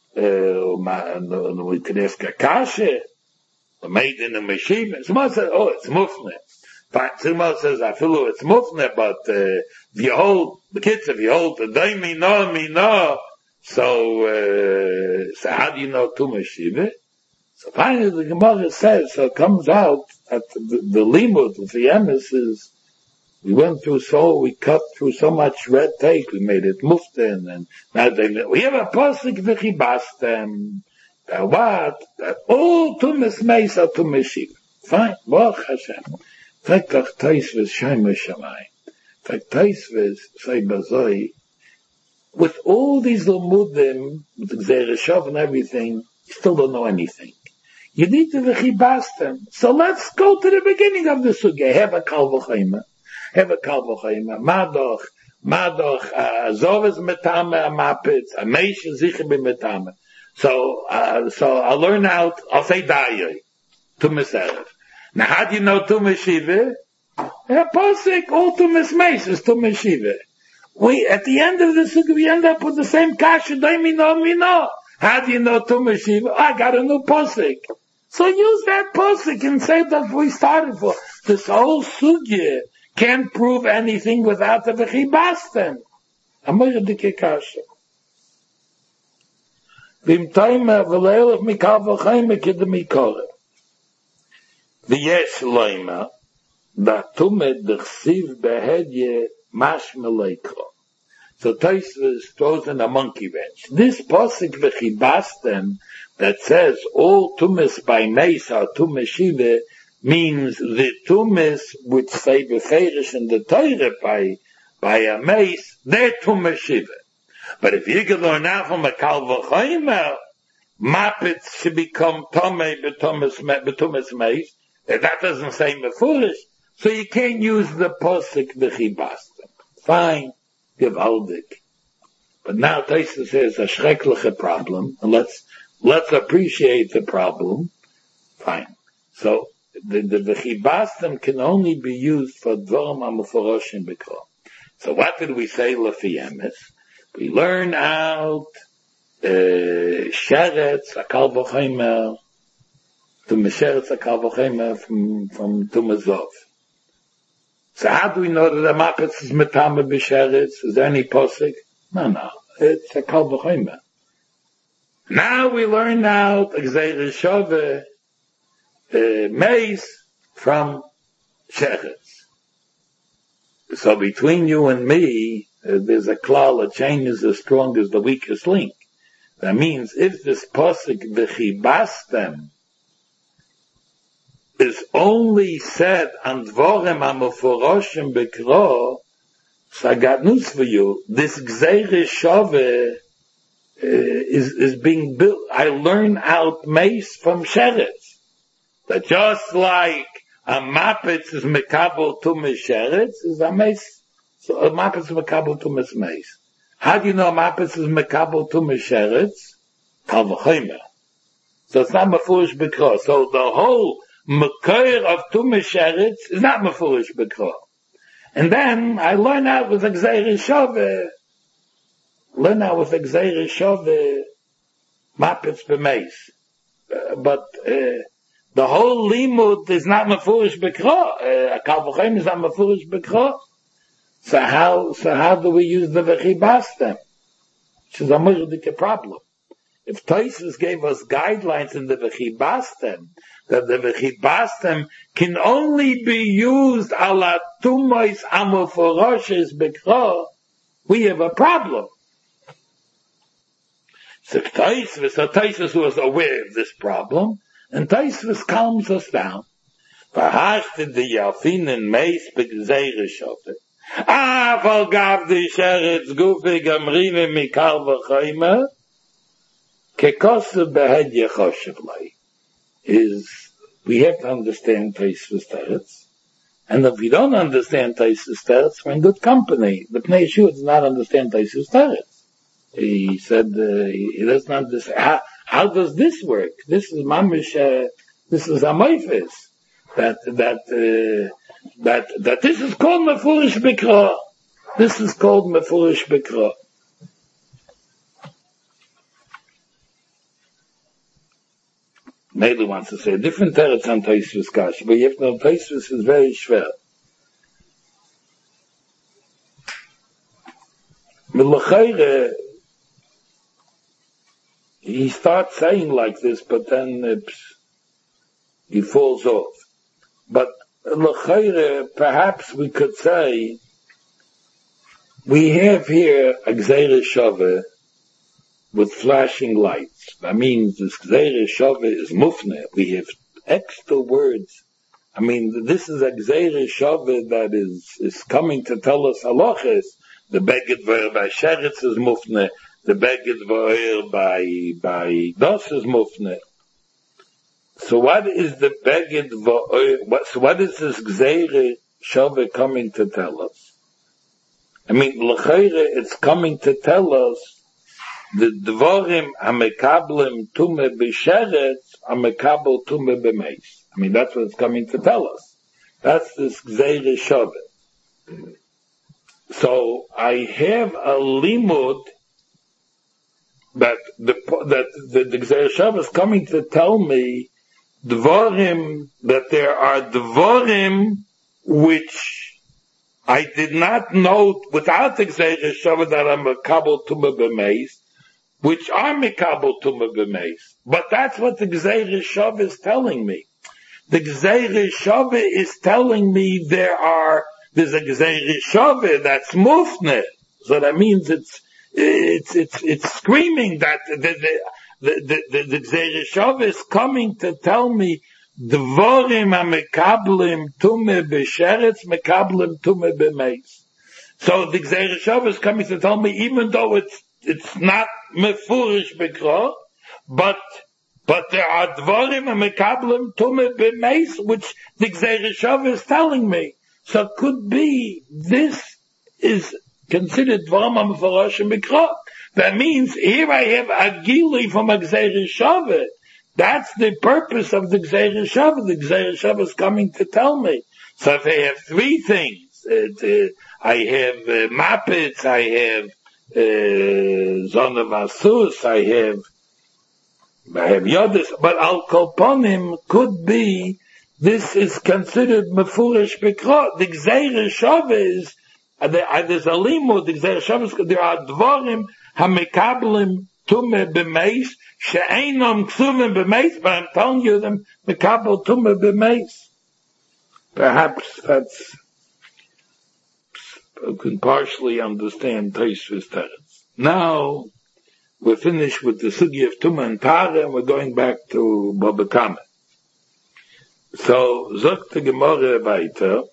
Speaker 1: We could ask a Kasha. L'meidin and Meshiva. Someone says, oh, it's Mufne. But someone says, I feel it's Mufne, but uh, if you hold, the kids, if you hold the Daimi no, mi no, so, uh, so how do you know two Meshiva? So finally the Gemara says, so it comes out that the, the limud, the emes is, we went through so, we cut through so much red tape, we made it muftin, and now they, we have a posik v'chibastem, that what? That all tumis meis are tumis shiva. Fine, Baruch Hashem. Fek tach taisves shayma shamay. Fek taisves say bazoi, with all these limudim, with the Gzeira Shavah and everything, you still don't know anything. You need to v'chibastem. So let's go to the beginning of the sugya. Have a Kal V'Chaim. Have a Kal V'Chaim. Madoch, Madoch, Azov is metame, Mapitz, Ameish is sicher be metame. So, uh, so I'll learn out, I'll say Dayai, Tumis Erev. Now how do you know Tumis Shiva? A posik, all Tumis Meish is Tumis Shiva. We, at the end of the sugya, we end up with the same kasha, Daimi no, mi no. How do you know Tumis Shiva? I got a new posik. So use that posik and say that we started for. This whole sugya can't prove anything without the v'chibastem. Amir dike kasha. V'imtayma v'leilach mikal v'chaim k'dem mikore. V'yesh loima da'tumet d'chsiv behedye mash meleikro. So Tosfos throws in a monkey wrench. This posik v'chibastem that says all tumis by meis are tumis shiva means the tumis which say beferish in the Torah by by a meis, they're tumis shiva. But if you can learn now from a Kal V'Chaim, Mapitz should become tomei betumis meis. That doesn't say mefurish, so you can't use the posik v'chibastem. Fine. Gewaldig. But now Tosfos says a schreckliche problem, and let's let's appreciate the problem. Fine. So the the v'chibastem can only be used for dvarim hamuforoshim b'kol. So what did we say lefi emes? We learn out uh, sheretz akal v'chaimer to mesheretz akal v'chaimer from from tumazov. So how do we know that the Mapitz is metame b'sheretz? Is there any posik? No, no. It's a Kal V'Chaim. Now we learn out Gzeira Shavah uh, meis from sheretz. So between you and me, uh, there's a klal, a chain is as strong as the weakest link. That means if this posik v'chibastem is only said on dvorim hamuforoshim b'kro, so I got news for you. This Gzeira Shavah uh, is is being built. I learn out meis from sheretz. That just like a Mapitz is mekabel tumis sheretz, is a meis. So a Mapitz is mekabel tumis meis. How do you know a Mapitz is mekabel tumis sheretz? Kal V'Chaim. So it's not mefurish b'kro. So the whole Mekor of tumis sheretz is not mefurish b'kro. And then I learn out with a Gzeira Shavah, learn out with a Gzeira Shavah, Mapitz b'meis. Uh, but uh, the whole limud is not mefurish b'kro. A Kal V'Chaim is not mefurish b'kro. So how so how do we use the v'chibastem? Which is a murdik problem. If Tosfos gave us guidelines in the v'chibastem, that the v'chibastem can only be used ala tumois amuforoshes b'kro, we have a problem. So Tosfos, so Tosfos was aware of this problem, and Tosfos calms us down. Verhastet die Yafinen meis begzeire Shove. Aber gab die Sheretz Gufe Gamrine Mikal V'Choyme, Kekosu Behed Yechoshev Lai. Is, we have to understand Tosfos Teretz. And if we don't understand Tosfos Teretz, we're in good company. The Pnei Yeshua does not understand Tosfos Teretz. He said, uh, he, he doesn't understand. How, how does this work? This is Mamish, uh, this is Amoifis. That, that, uh, that, that this is called Mefurish Bikra. This is called Mefurish Bikra. Maybe wants to say a different teretz on Tosfos Kash, but you have to know Tosfos is very schwer. Milachayre, he starts saying like this, but then it, he falls off. But L'chayre, perhaps we could say, we have here a Gzeire Shove with flashing lights. That means this Gzeire Shove is mufne. We have extra words. I mean, this is a Gzeire Shove that is, is coming to tell us halachas. The Beged V'er by Sheretz is mufne. The Beged V'er by, by Das is mufne. So what is the Beged V'er, what, so what is this Gzeire Shove coming to tell us? I mean, L'chayre, it's coming to tell us the dvorim amekablim tume b'sheretz amekabel tume b'meis. I mean, that's what it's coming to tell us. That's this Gzeire Shove. So I have a limud that the that the, the Gzeire Shove is coming to tell me dvorim, that there are dvorim which I did not know without the Gzeire Shove that I'm a kabel tume b'meis, which are mikabel tume b'meis. But that's what the Gzeire Shove is telling me. The Gzeire Shove is telling me there are, there's a Gzeire Shove that's mufne. So that means it's, it's, it's, it's screaming that the, the, the, the, the Gzeire Shove is coming to tell me dvorim ha-mekablim tume b'sheretz mekablim tume b'meis. So the Gzeire Shove is coming to tell me, even though it's, it's not mefurish b'kra, but, but there are dvorim ha-mekablim tume b'meis, which the Gzeire Shove is telling me. So it could be, this is considered dvorim ha-mefurish b'kra. That means, here I have a gili from a Gzeire Shove. That's the purpose of the Gzeire Shove. The Gzeire Shove is coming to tell me. So if I have three things, uh, I have uh, Mapitz, I have uh, Zonavasus, I have, I have Yodis, but Al Kolponim could be, this is considered Mefurish B'kra. The Gzeire Shove is, uh, there's a limud, the Gzeire Shove is, there are Dvorim, Ha-Mekablim, Tume b'meis, she'einam ksuvim b'meis, but I'm telling you them, mekabel tume b'meis. Perhaps that's, you can partially understand Tosfos Teretz. Now, we're finished with the sugi of Tumah and Tara, and we're going back to Baba Kama. So, Zok the Gemara weiter,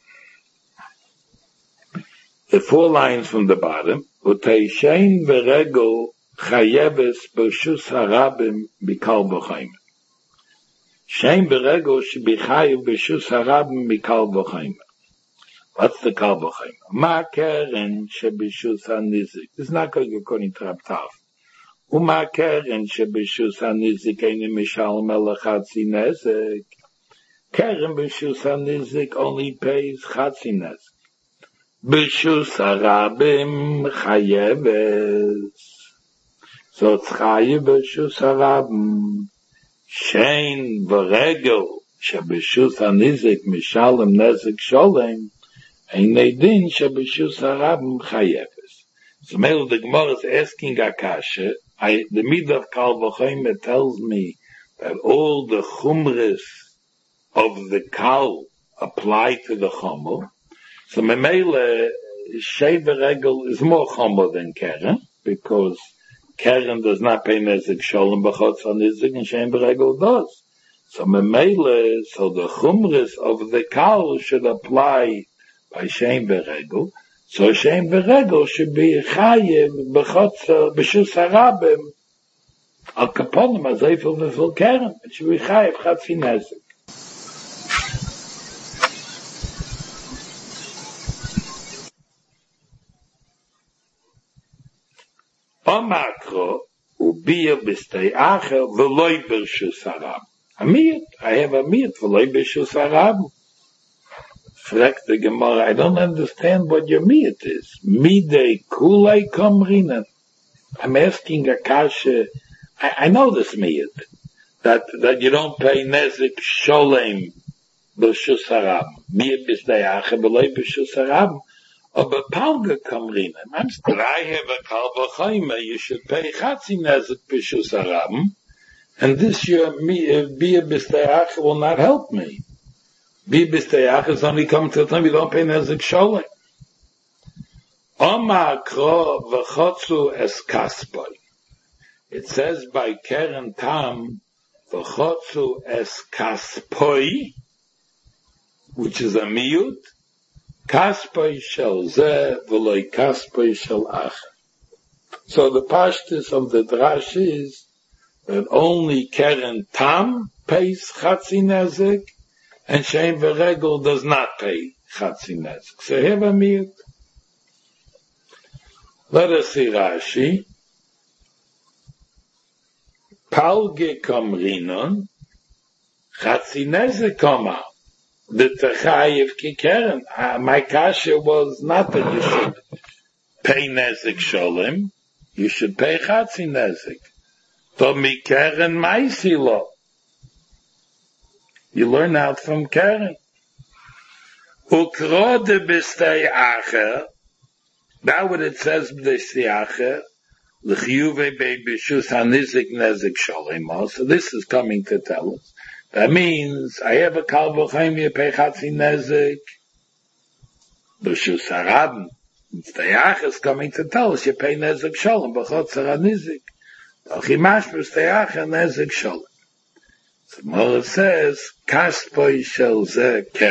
Speaker 1: the four lines from the bottom, Uteishein v'regel Chayeves b'shus harabim mikal v'chaim. Shein beregel shebichayev b'shus harabim mikal v'chaim. What's the kal v'chaim? Ma keren sheb'shus hanizik. It's not going according to Rab Tav. Uma keren sheb'shus hanizik ein mishal melech chatzi nezek. Keren b'shus hanizik only pays chatzi nezek. B'shus harabim chayeves. So it's chayiv b'shus harabim. Shein v'regel sheb'shus hanizik mishalem nezek sholem. Ein neidin sheb'shus harabim chayeves. So Mel the Gemara is asking Akasha, I, the mid of Kal V'chaim tells me that all the chumras of the Kal apply to the chomer. So Memele, Shei v'regel is more chomer than Keren, because Keren does not pay nezek sholem b'chotz hanizik, and Shein v'regel does. So memele, so the chumris of the kal should apply by Shem Beregel. So Shem Beregel should be chayiv b'chotzer b'shus harabim al kaponim azayfel v'fil keren. It should be chayiv chatzi nezik. Omakro ubiya b'stei acher v'loy b'shus harabim. A miyat, I have a miyat v'loy b'shus harabim. Fragt the Gemara, I don't understand what your miyat is. Midei kulei komrinen. I'm asking a kasha, I, I know this miyat, that, that you don't pay nezik sholem b'shus harabim. Miyat b'stei acher v'loy b'shus harabim. Or b'palga komrinen. I'm still, I have a kal v'chayma, you should pay chatzi nezik b'shus harabim. And this year, Bia B'stayach will not help me. Bia B'stayach is only coming to the time we don't pay Nezik Sholem. Oma Kro V'chotzu Es Kaspoy. It says by Keren Tam, V'chotzu Es Kaspoy, which is a miyut, Kaspoy Shel Zeh, V'loi Kaspoy Shel Ach. So the pashtus of the drash is, that only Keren Tam pays Chatzi Nezik, and Shem Beregel does not pay Chatzi Nezik. So here a miyut. Let us see Rashi. Palge Komrinon, Chatzi Nezik Koma. The Techayev Ki Keren. Uh, my kasha was not that you should pay Nezik Sholem, you should pay Chatzi Nezik. So mi Keren Maisilo. You learn out from Keren. Ukrode b'stei acher. Now what it says b'stei acher, l'chiyuve be b'shus hanizik nezik sholemo. So this is coming to tell us. That means I have a kal v'chaim you pay chatzi nezik b'shus harabim. B'stei acher is coming to tell us you pay nezik sholem b'chotzer hanizik. Chimash b'stei acher nezik sholem. So Mora says, Kaspoy shel zeh keren.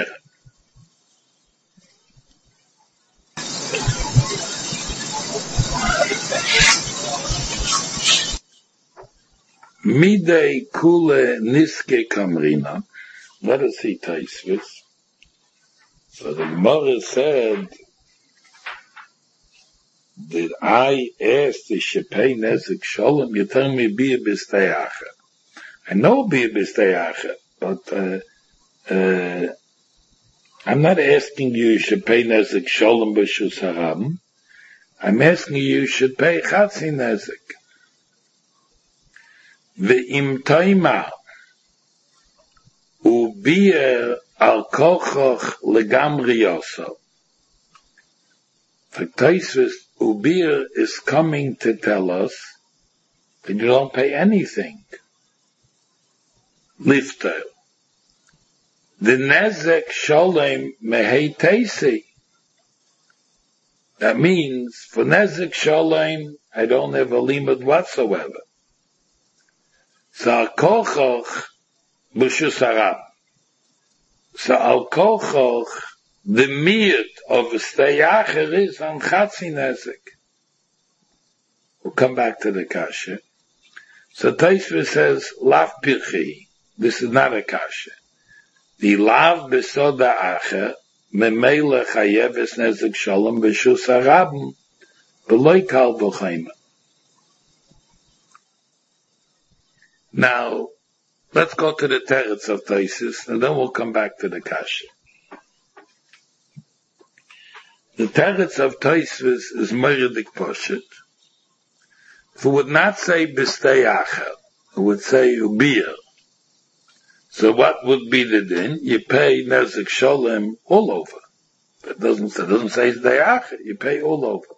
Speaker 1: Midei kule niske kamrina. Let us see Taisvis. So the Mora said, did I ask the Shepei nezik sholem? You tell me b'ia b'stei acher. I know Bia B'stei Acher, but uh, uh, I'm not asking you you should pay Nezik Sholem B'shus Harabim. I'm asking you you should pay Chatzi Nezik. Ve'im Toima U'bier Al Kochoch Legamri Yoso. The Taisvis U'bier is coming to tell us that you don't pay anything. Lifter. The Nezek Sholem Mehei Teisi. That means, for Nezek Sholem, I don't have a limit whatsoever. So Al Kochoch B'shus Harabim. So Al Kochoch, the miyut of B'stei Acher is on Chatzi Nezek. We'll come back to the kasha. So Taisva says, Lav Pirchi. This is not a kasha. The lav besoda acher, memele chayeves nezik shalom b'shus harabim, b'loy kal v'chayma. Now, let's go to the teretz of Taisis, and then we'll come back to the kasha. The teretz of Taisis is meridik poshet. If it would not say b'stei acher, it would say ubiyah. So what would be the din? You pay Nezik Sholem all over. It doesn't, it doesn't say B'stei Acher. You pay all over.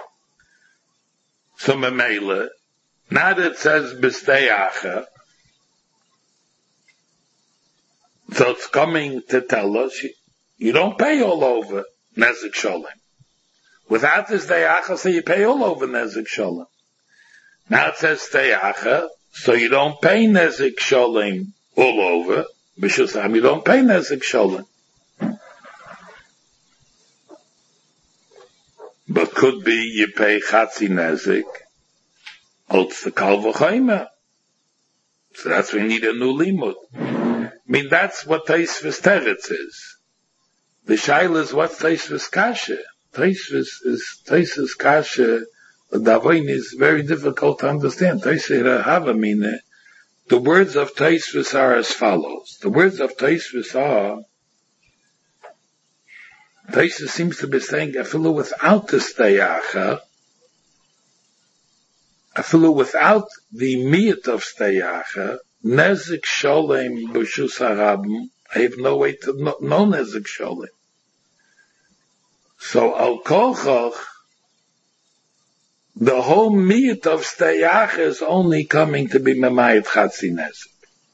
Speaker 1: So Memele, now that it says B'stei Acher, so it's coming to tell us you, you don't pay all over Nezik Sholem. Without this B'stei Acher, so you pay all over Nezik Sholem. Now it says B'stei Acher, so you don't pay Nezik Sholem all over, B'shus Harabim, you don't pay Nezek Sholem. But could be you pay Chatzi Nezek, Ots the Kal V'Choyma. So that's why you need a new limud. I mean, that's what Tosfos Teretz is. The shaila is what's Tosfos Kasha. Tosfos is, Tosfos Kasha, the Davoin is very difficult to understand. Tosfos Havamine. The words of Tosfos are as follows. The words of Tosfos are, Tosfos seems to be saying, afilu without the steyacha, afilu without the miyat of steyacha, Nezek Sholem B'shus Harabim, I have no way to know, know Nezek Sholem. So Al Kolchach, the whole miyat of steyacha is only coming to be Memayit Chatzi Nezek.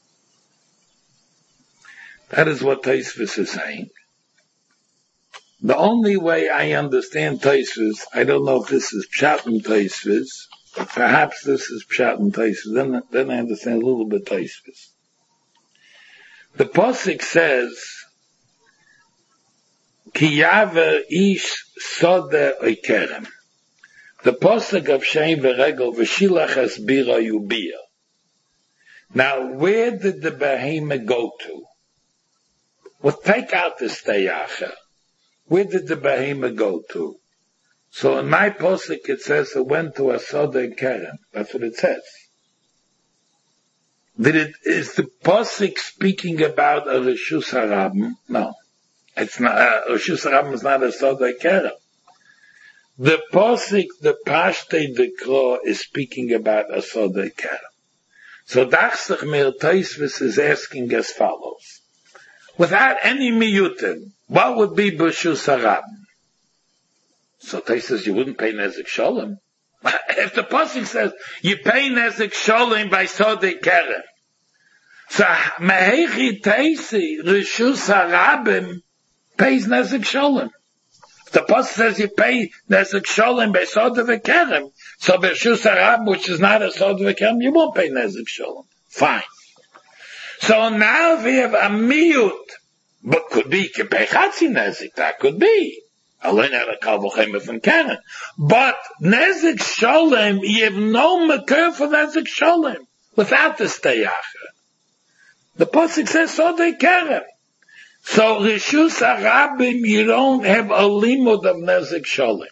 Speaker 1: That is what Tosfos is saying. The only way I understand Tosfos, I don't know if this is Pshat in Tosfos, but perhaps this is Pshat in Tosfos, then, then I understand a little bit Tosfos. The Pasuk says, Ki yava ish soda oikerem. The Pasuk of Shein v'regel v'shilach asbira yubia. Now, where did the behemoth go to? Well, take out the steyacha. Where did the behemoth go to? So in my posik it says it went to a soda and kerem. That's what it says. Did it, is the posik speaking about a Reshus Harabim? No. It's not, uh, Reshus Harabim is not a soda and kerem. The posik, the Pashte Dekro is speaking about a soda and kerem. So Dachsach Mir Tosfos is asking as follows. Without any miyutim, what would be B'shus Harabim? So Tosfos says you wouldn't pay Nezek Sholem. If the Pasuk says you pay Nezek Sholem by Sodei Kerem, so Mehechi Teisi Reshus Harabim pays Nezek Sholem. If the Pasuk says you pay Nezek Sholem by Sodei Kerem, so B'shus Harabim, which is not a Sodei Kerem, you won't pay Nezek Sholem. Fine. So now we have a miyut, but could be Kepechatzi Nezek, that could be. Alleen had a Kal V'Choyma from Keren. But Nezek Sholem, you have no makar for Nezek Sholem, without the steyacha. The Pasuk says, so they Keren. So Reshus Harabim, you don't have a limud of Nezek Sholem.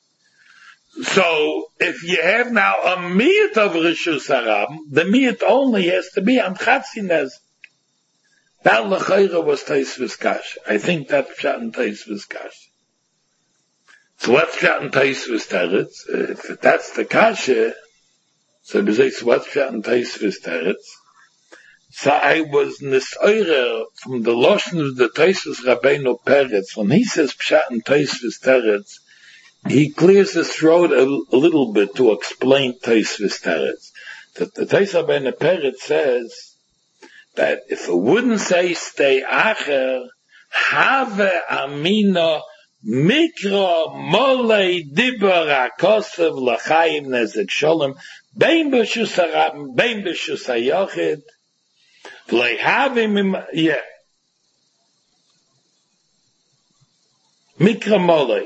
Speaker 1: So, if you have now a miyat of Reshus Harabim, the miyat only has to be on Chatzi Nezek. That l'chayra was Tosfos Kasha. I think that's Pshat in Tosfos Kasha. So what's Pshat in Tosfos Teretz? If that's the Kasha, so we say, so what's Pshat in Tosfos Teretz? So I was nis'oirer from the Loshen of the Tosfos Rabbeinu Peretz. When he says Pshat in Tosfos Teretz, he clears his throat a, a little bit to explain Tosfos Teretz. That the Tosfos Rabbeinu Peretz says that if it wouldn't say stay acher, have amina mikro mole dibur akosev l'chaim nezek sholem bein b'shus harabim bein b'shus hayochid v'leihavim im yeah mikro mole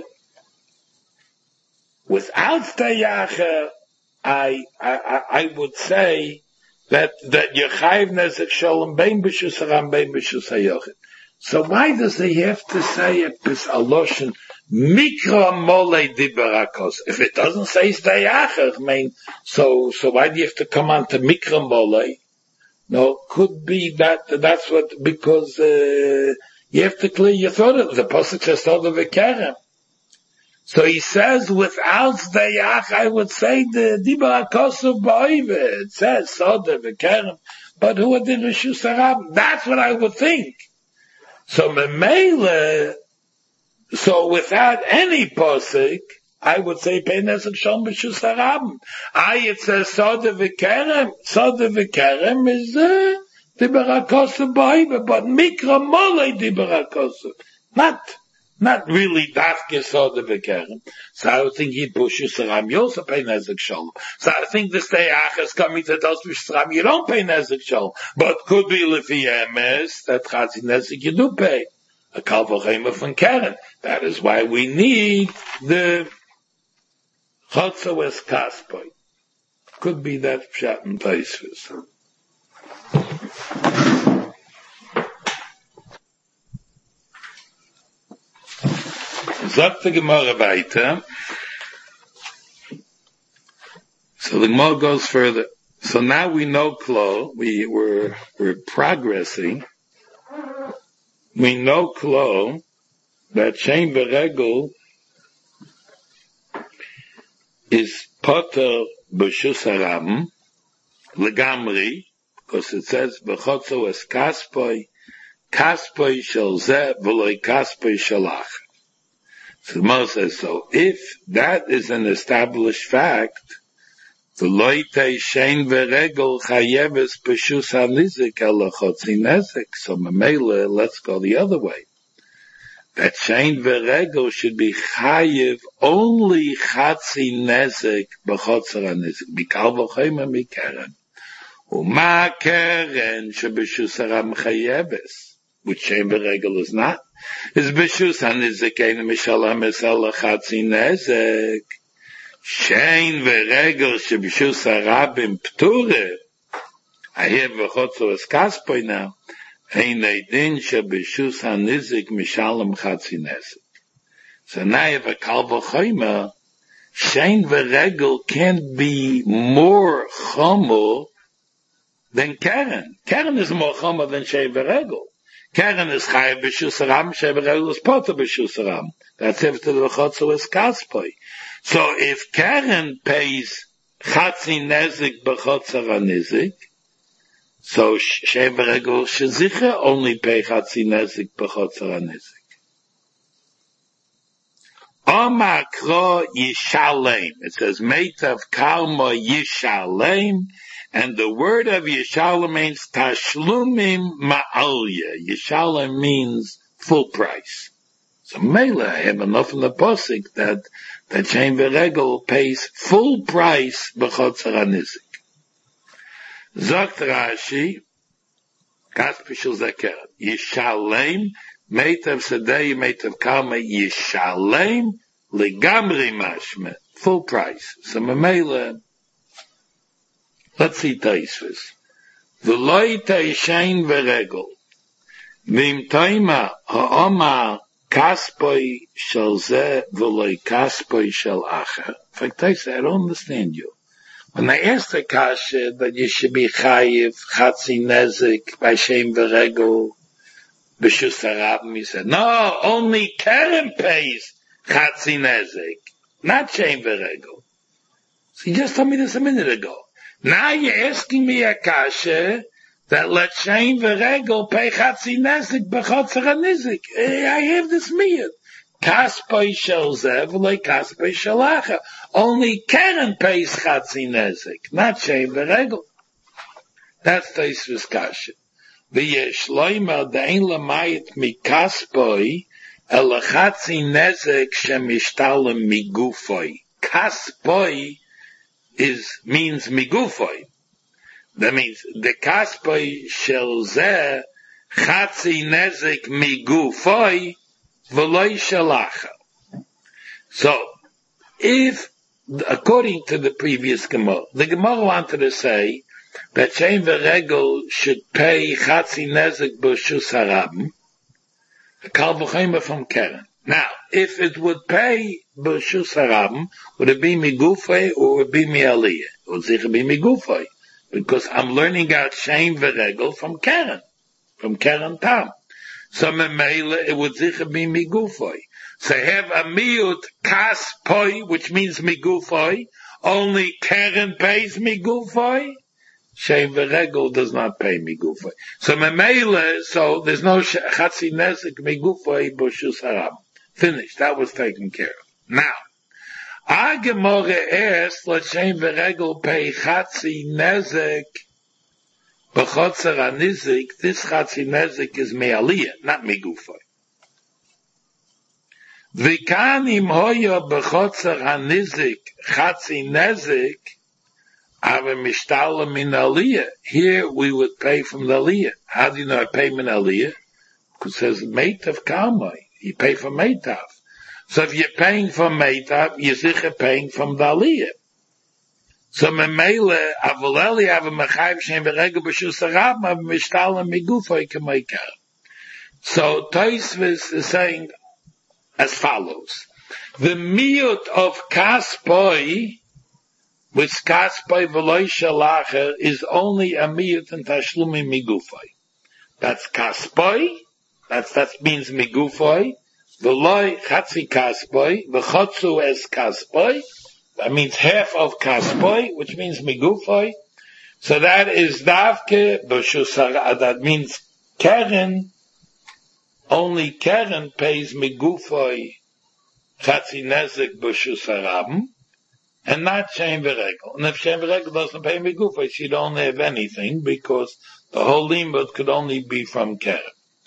Speaker 1: without stay acher, I I I would say that that Yechayiv Nezek Sholem Bein B'shus Haram Bein B'shus Hayochid. So why does he have to say it bis aloshen mikra mole dibarakos? If it doesn't say stay acher, I mean, so so why do you have to come on to mikra mole? No, could be that that's what because uh, you have to clear your throat. The pasuk says Soda v'kerem. So he says, without stayach, I would say the Dibur HaKosov Ba'oive. It says Soda v'kerem, but who did Reshus Harabim? That's what I would think. So Memele, so without any posik, I would say Pei Nezek Sholem B'shus Harabim. I, it says Soda v'kerem. Soda v'kerem is uh, Dibur HaKosov Ba'oive, but Mikra Mole Dibur HaKosov. Not Not really dafke soda v'keren. So I would think he'd push Yisrael, you also pay Nezek Shalom. So I think the stay is coming to tell Yisrael, you don't pay Nezek Shalom. But could be Lefi Emes, that Chatzi Nezek you do pay. A Kal V'chema from Keren. That is why we need the Chotzo es Kaspoy. Could be that Pshat and Taisvis. Sagt the Gemara weiter. So the Gemara goes further. So now we know Klo, we were, we're progressing. We know Klo, that Shein Beregel is Potter B'Shus HaRabim, Legamri, because it says, B'chotzo es Kaspoi, Kaspoi shel Zeh, V'loi Kaspoi shelach. So the Gemara says, so if that is an established fact, the loite shein veregel chayeves b'shus hanizik ela chotzi nezek. So memele, let's go the other way. That shein veregel should be chayev only chatzi nezek b'chotzer hanizik. Mikal v'chema mikeren. Uma keren sheb'shus haram chayeves, which shein veregel is not. Is b'shus hanizik ein mishalem esela chatzi nezek. Shein veregel sheb'shus harabim p'ture. I hear v'chotzo es kaspoy now. Ein eidin sheb'shus hanizik mishalem chatzi nezek. So now you have a kal v'chomer. Shein veregel can't be more chomer than keren. Keren is more chomer than shein veregel. Keren is chayav b'shus haram, shein veregel is poter b'shus haram. That's if the v'chotzo es kaspoy. So if Karen pays chatzi nezik b'chotzer hanizik, so shein veregel shezicha only pay chatzi nezik b'chotzer hanizik. Oma kro yishalem. It says meitav kalma yishalem, and the word of yishalem means tashlumim ma'alya. Yishalem means full price. So Mela, I have enough in the posik that that shein veregel pays full price b'chotzer hanizik. Zogt Rashi, Kaspishul Zeker, Yishalem, meitav sedei, meitav kalma, Yishalem, legamri mashme, full price. So Mela, let's see Taisvis. V'loi shein veregel, v'im toima ha'omar, Kaspoi shel zeh v'loi kaspoi shel acher. In fact, I say, I don't understand you. When I asked the kasha that you should be chayiv, chatzi nezik, by shein veregel, b'shus harabim, he said, no, only Keren pays chatzi nezik, not shein veregel. So you just told me this a minute ago. Now you're asking me a kasha that let shein veregel pay chatzi nezik b'chotzer hanizik. I have this miyad. Kaspoi shel zeh v'loi kaspoi shel acher. Only Keren pays chatzi nezik, not shein veregel. That's Taisvis kasha. V'yesh loimer de'ein lamayit mikaspoi el chatzi nezik shemishtalem migufoi. Kaspoi is means migufoi. That means the kaspoi shel zeh chatzi nezik migufoi v'loi shel acher. So, if according to the previous Gemara, the Gemara wanted to say that shein veregel should pay chatzi nezik b'shus harabim, a kal v'chomer from Keren. Now, if it would pay b'shus harabim, would it be migufoi or would it be mi'aliyah? It would sicher be migufoi. Because I'm learning out shein veregel from Keren, from Keren Tam. So memela, it would sicher be migufoi. So have a miut kaspoi, which means migufoi. Only Keren pays migufoi. Shein veregel does not pay migufoi. So memela, so there's no chatzi nezik migufoi b'shus haram. Finished. That was taken care of. Now, our Gemara asked, let shein veregel pay chatzi nezek b'chotzer hanizik. This chatzi nezek is me'aliyah, not migufoi. V'kan im hoya b'chotzer hanizik chatzi nezik ave mishtala min aliyah. Here we would pay from the aliyah. How do you know I pay min aliyah? Because it says meitav kalmai. You pay for meitav. So if you're paying for meitav, you're sicher paying from the aliyah. So memele avoleli ave mechayiv shem v'regel b'shus harabim ave mishtala migufay k'meikar. So Tosfos is saying as follows: the miyut of kaspoi, which kaspoi v'loy shalacher, is only a miyut in tashlumi migufay. That's kaspoi. That's that means migufay. V'loy chatzi kaspoi. V'chotzu es kaspoi. That means half of kaspoi, which means migufay. So that is davke b'shusar. That means keren. Only keren pays migufay chatzi nezik b'shus harabim, and not shein v'regel. And if shein v'regel doesn't pay migufay, she don't have anything because the whole limud could only be from keren.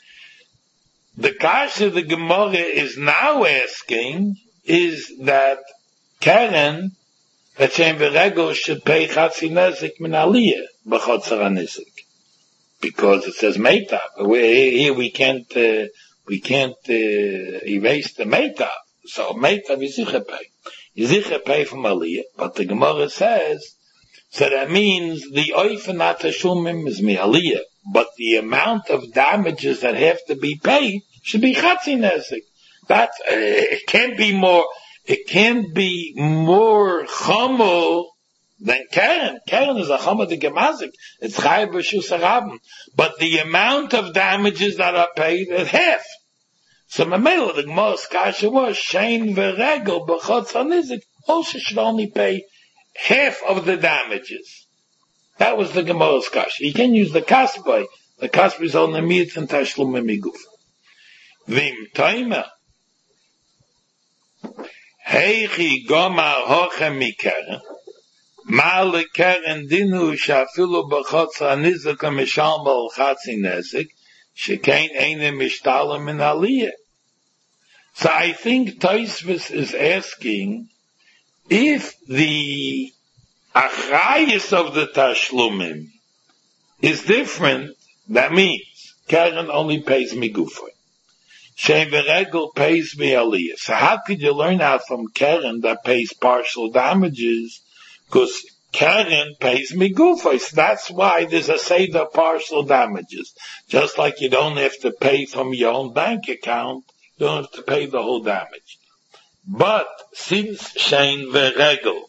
Speaker 1: The kasha the Gemara is now asking is that keren, that shein v'regel should pay chatzi nezik min aliyah b'chotzer hanizik. Because it says meitav. Here we can't, uh, we can't, uh, erase the meitav. So meitav is zicher pay. Is zicher pay from aliyah. But the Gemara says, so that means the oifenat hashumim is mi aliyah. But the amount of damages that have to be paid should be chatzi nezik. That, uh, it can't be more, it can't be more chomo then Keren, Keren is a chama de gemazik. It's chayav b'shus harabim. But the amount of damages that are paid is half. So Mamela, the Gemara's kasha was shein v'regel b'chotz hanizik also should only pay half of the damages. That was the Gemara's kasha. You can use the kasbay. The kasbay is only miyut and tashlum miguf. Vim toimer heichi gomar hochem mikeren. Mal keren dinu shafilu b'chotzer hanizik mishalm al chatzi nezik shekein eine mishtalim min aliyah. So I think Tosfos is asking if the achrayus of the tashlumim is different. That means keren only pays migufay. Shein v'regel pays mi aliyah. So how could you learn out from keren that pays partial damages? Because keren pays migufay. So that's why there's a seder partial damages. Just like you don't have to pay from your own bank account, you don't have to pay the whole damage. But since shein v'regel,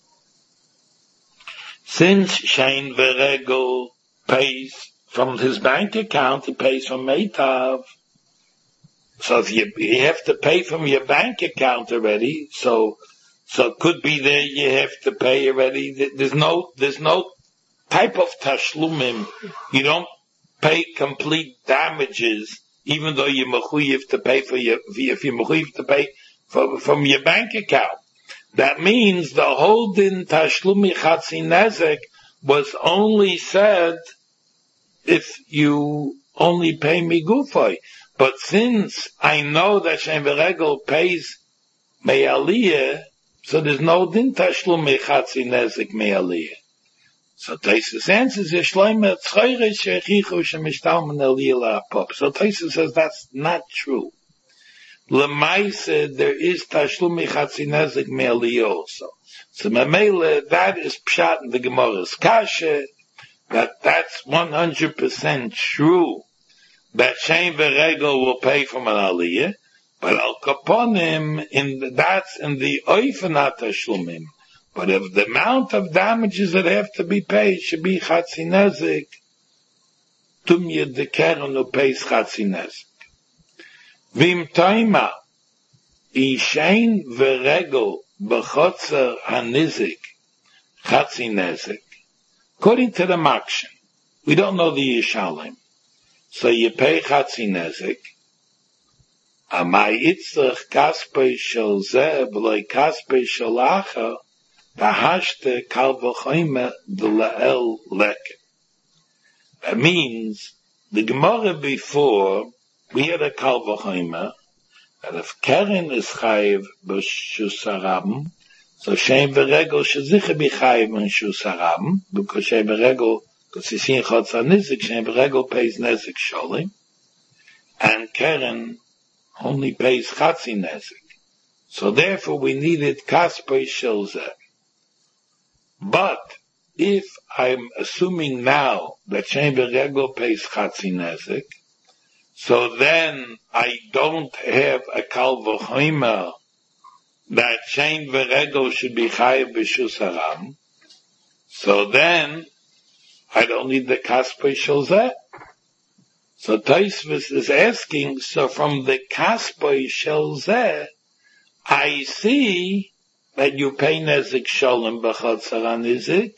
Speaker 1: since shein v'regel pays from his bank account, he pays from meitav. So if you, you have to pay from your bank account already, so So it could be there you have to pay already. There's no, there's no type of tashlumim. You don't pay complete damages, even though you're mechuyev to pay for your, if you're mechuyev to pay for, from your bank account. That means the whole din tashlumi chatzi nezek was only said if you only pay migufay. But since I know that shein v'regel pays me'aliyah, so there's no din tashlum mechatzi nezik me'aliyah. So Tosfos answers, Yeshloime tzchayre shechichu shemishtal min aliyah la'apop. So Tosfos says that's not true. L'maise, there is tashlum mechatzi nezik me'aliyah also. So Mamela, that is pshat in the Gemara's kasha, that that's one hundred percent true, that shein v'regel will pay from an aliyah. But al kaponim, in the, that's in the oifenat tashlumim. But if the amount of damages that have to be paid should be chatzi nezik, tumye de keren who pays chatzi nezik. Vim taima, ishein v'regel b'chotzer hanizik chatzi nezik. According to the Makshin, we don't know the Yishalim. So you pay chatzi nezik. Amai itzrach kaspei shel zeh v'loi kaspei shel acher v'hashte kal v'choyme d'la'el leket. That means the Gemara before we had a kal v'choyme, that if Keren is chayiv b'shus harabim, so Shein v'regel should zicher be chayiv b'shus harabim, because Shein v'regel, because you see in Chotzer Nizik, Shein v'regel pays Nezik Sholim, and Keren only pays Chatzi Nezik. So therefore we needed Kaspoi Shilzeh. But if I'm assuming now that Shein v'regel pays Chatzi Nezik, so then I don't have a Kal V'chomer that Shein v'regel should be chayiv b'shus harabim. So then I don't need the Kaspoi Shilzeh. So Tosfos is asking, so from the Kaspoi Shilzeh, I see that you pay Nezik Sholem b'chotzer hanizik,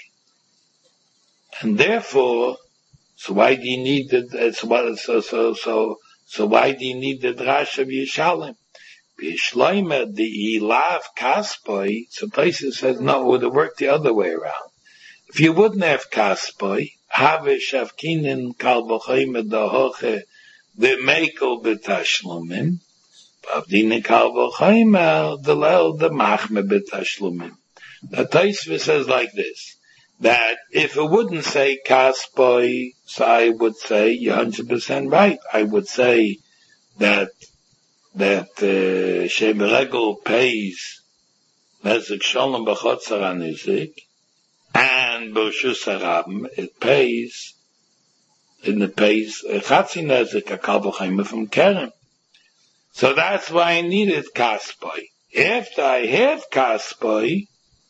Speaker 1: and therefore, so why do you need the, so, so, so, so why do you need the Drash of Yishalem? B'shloime the ilav Kaspoi, so Tosfos says, no, it would have worked the other way around. If you wouldn't have Kaspoi, have shavkinin kal v'chomer dahoche the mekel b'tashlumin, b'avdinin kal v'chomer the lel the machme b'tashlumin. The Tosfos says like this, that if it wouldn't say Kaspoi, so I would say you're one hundred percent right. I would say that that uh, Shein v'regel pays Nezik Sholem b'chotzer hanizik, and b'shus harabim it pays, and it pays Chatzi Nezik, a Kal V'chomer from Keren. So that's why I needed Kaspoi. After I have Kaspoi,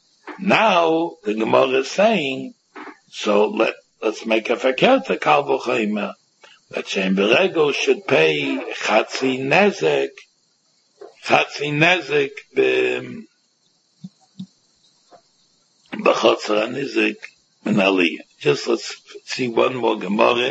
Speaker 1: now the Gemara is saying, so let, let's make a fakir Kal V'chomer, that Shein v'regel should pay Chatzi Nezik, Chatzi Nezik b'm, b'chotzer hanizik min aliyah. Just let's see one more Gemara.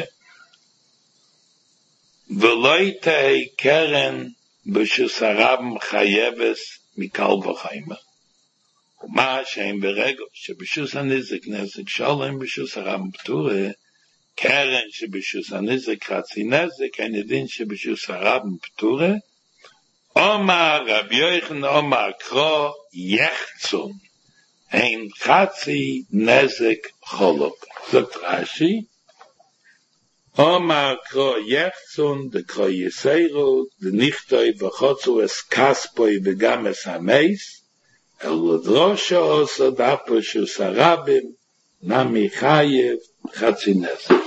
Speaker 1: V'loi tehei Keren b'shus harabim chayeves mikal v'chomer. Uma Shein v'regel sheb'shus hanizik Nezik Sholem b'shus harabim p'tureh, Keren sheb'shus hanizik Chatzi Nezik, and edin sheb'shus harabim p'tureh. Omar Rabbi Yochanan Omar Kro Yechtzun ein Chatzi Nezik Cholok. Sagt Rashi, Omar Kro Yechtzun de Kro Yiseiru de Nichtoi v'chotzu es Kaspoi v'gam es Hameis el L'drosha osa dapo shus harabim nami chayev Chatzi Nezik.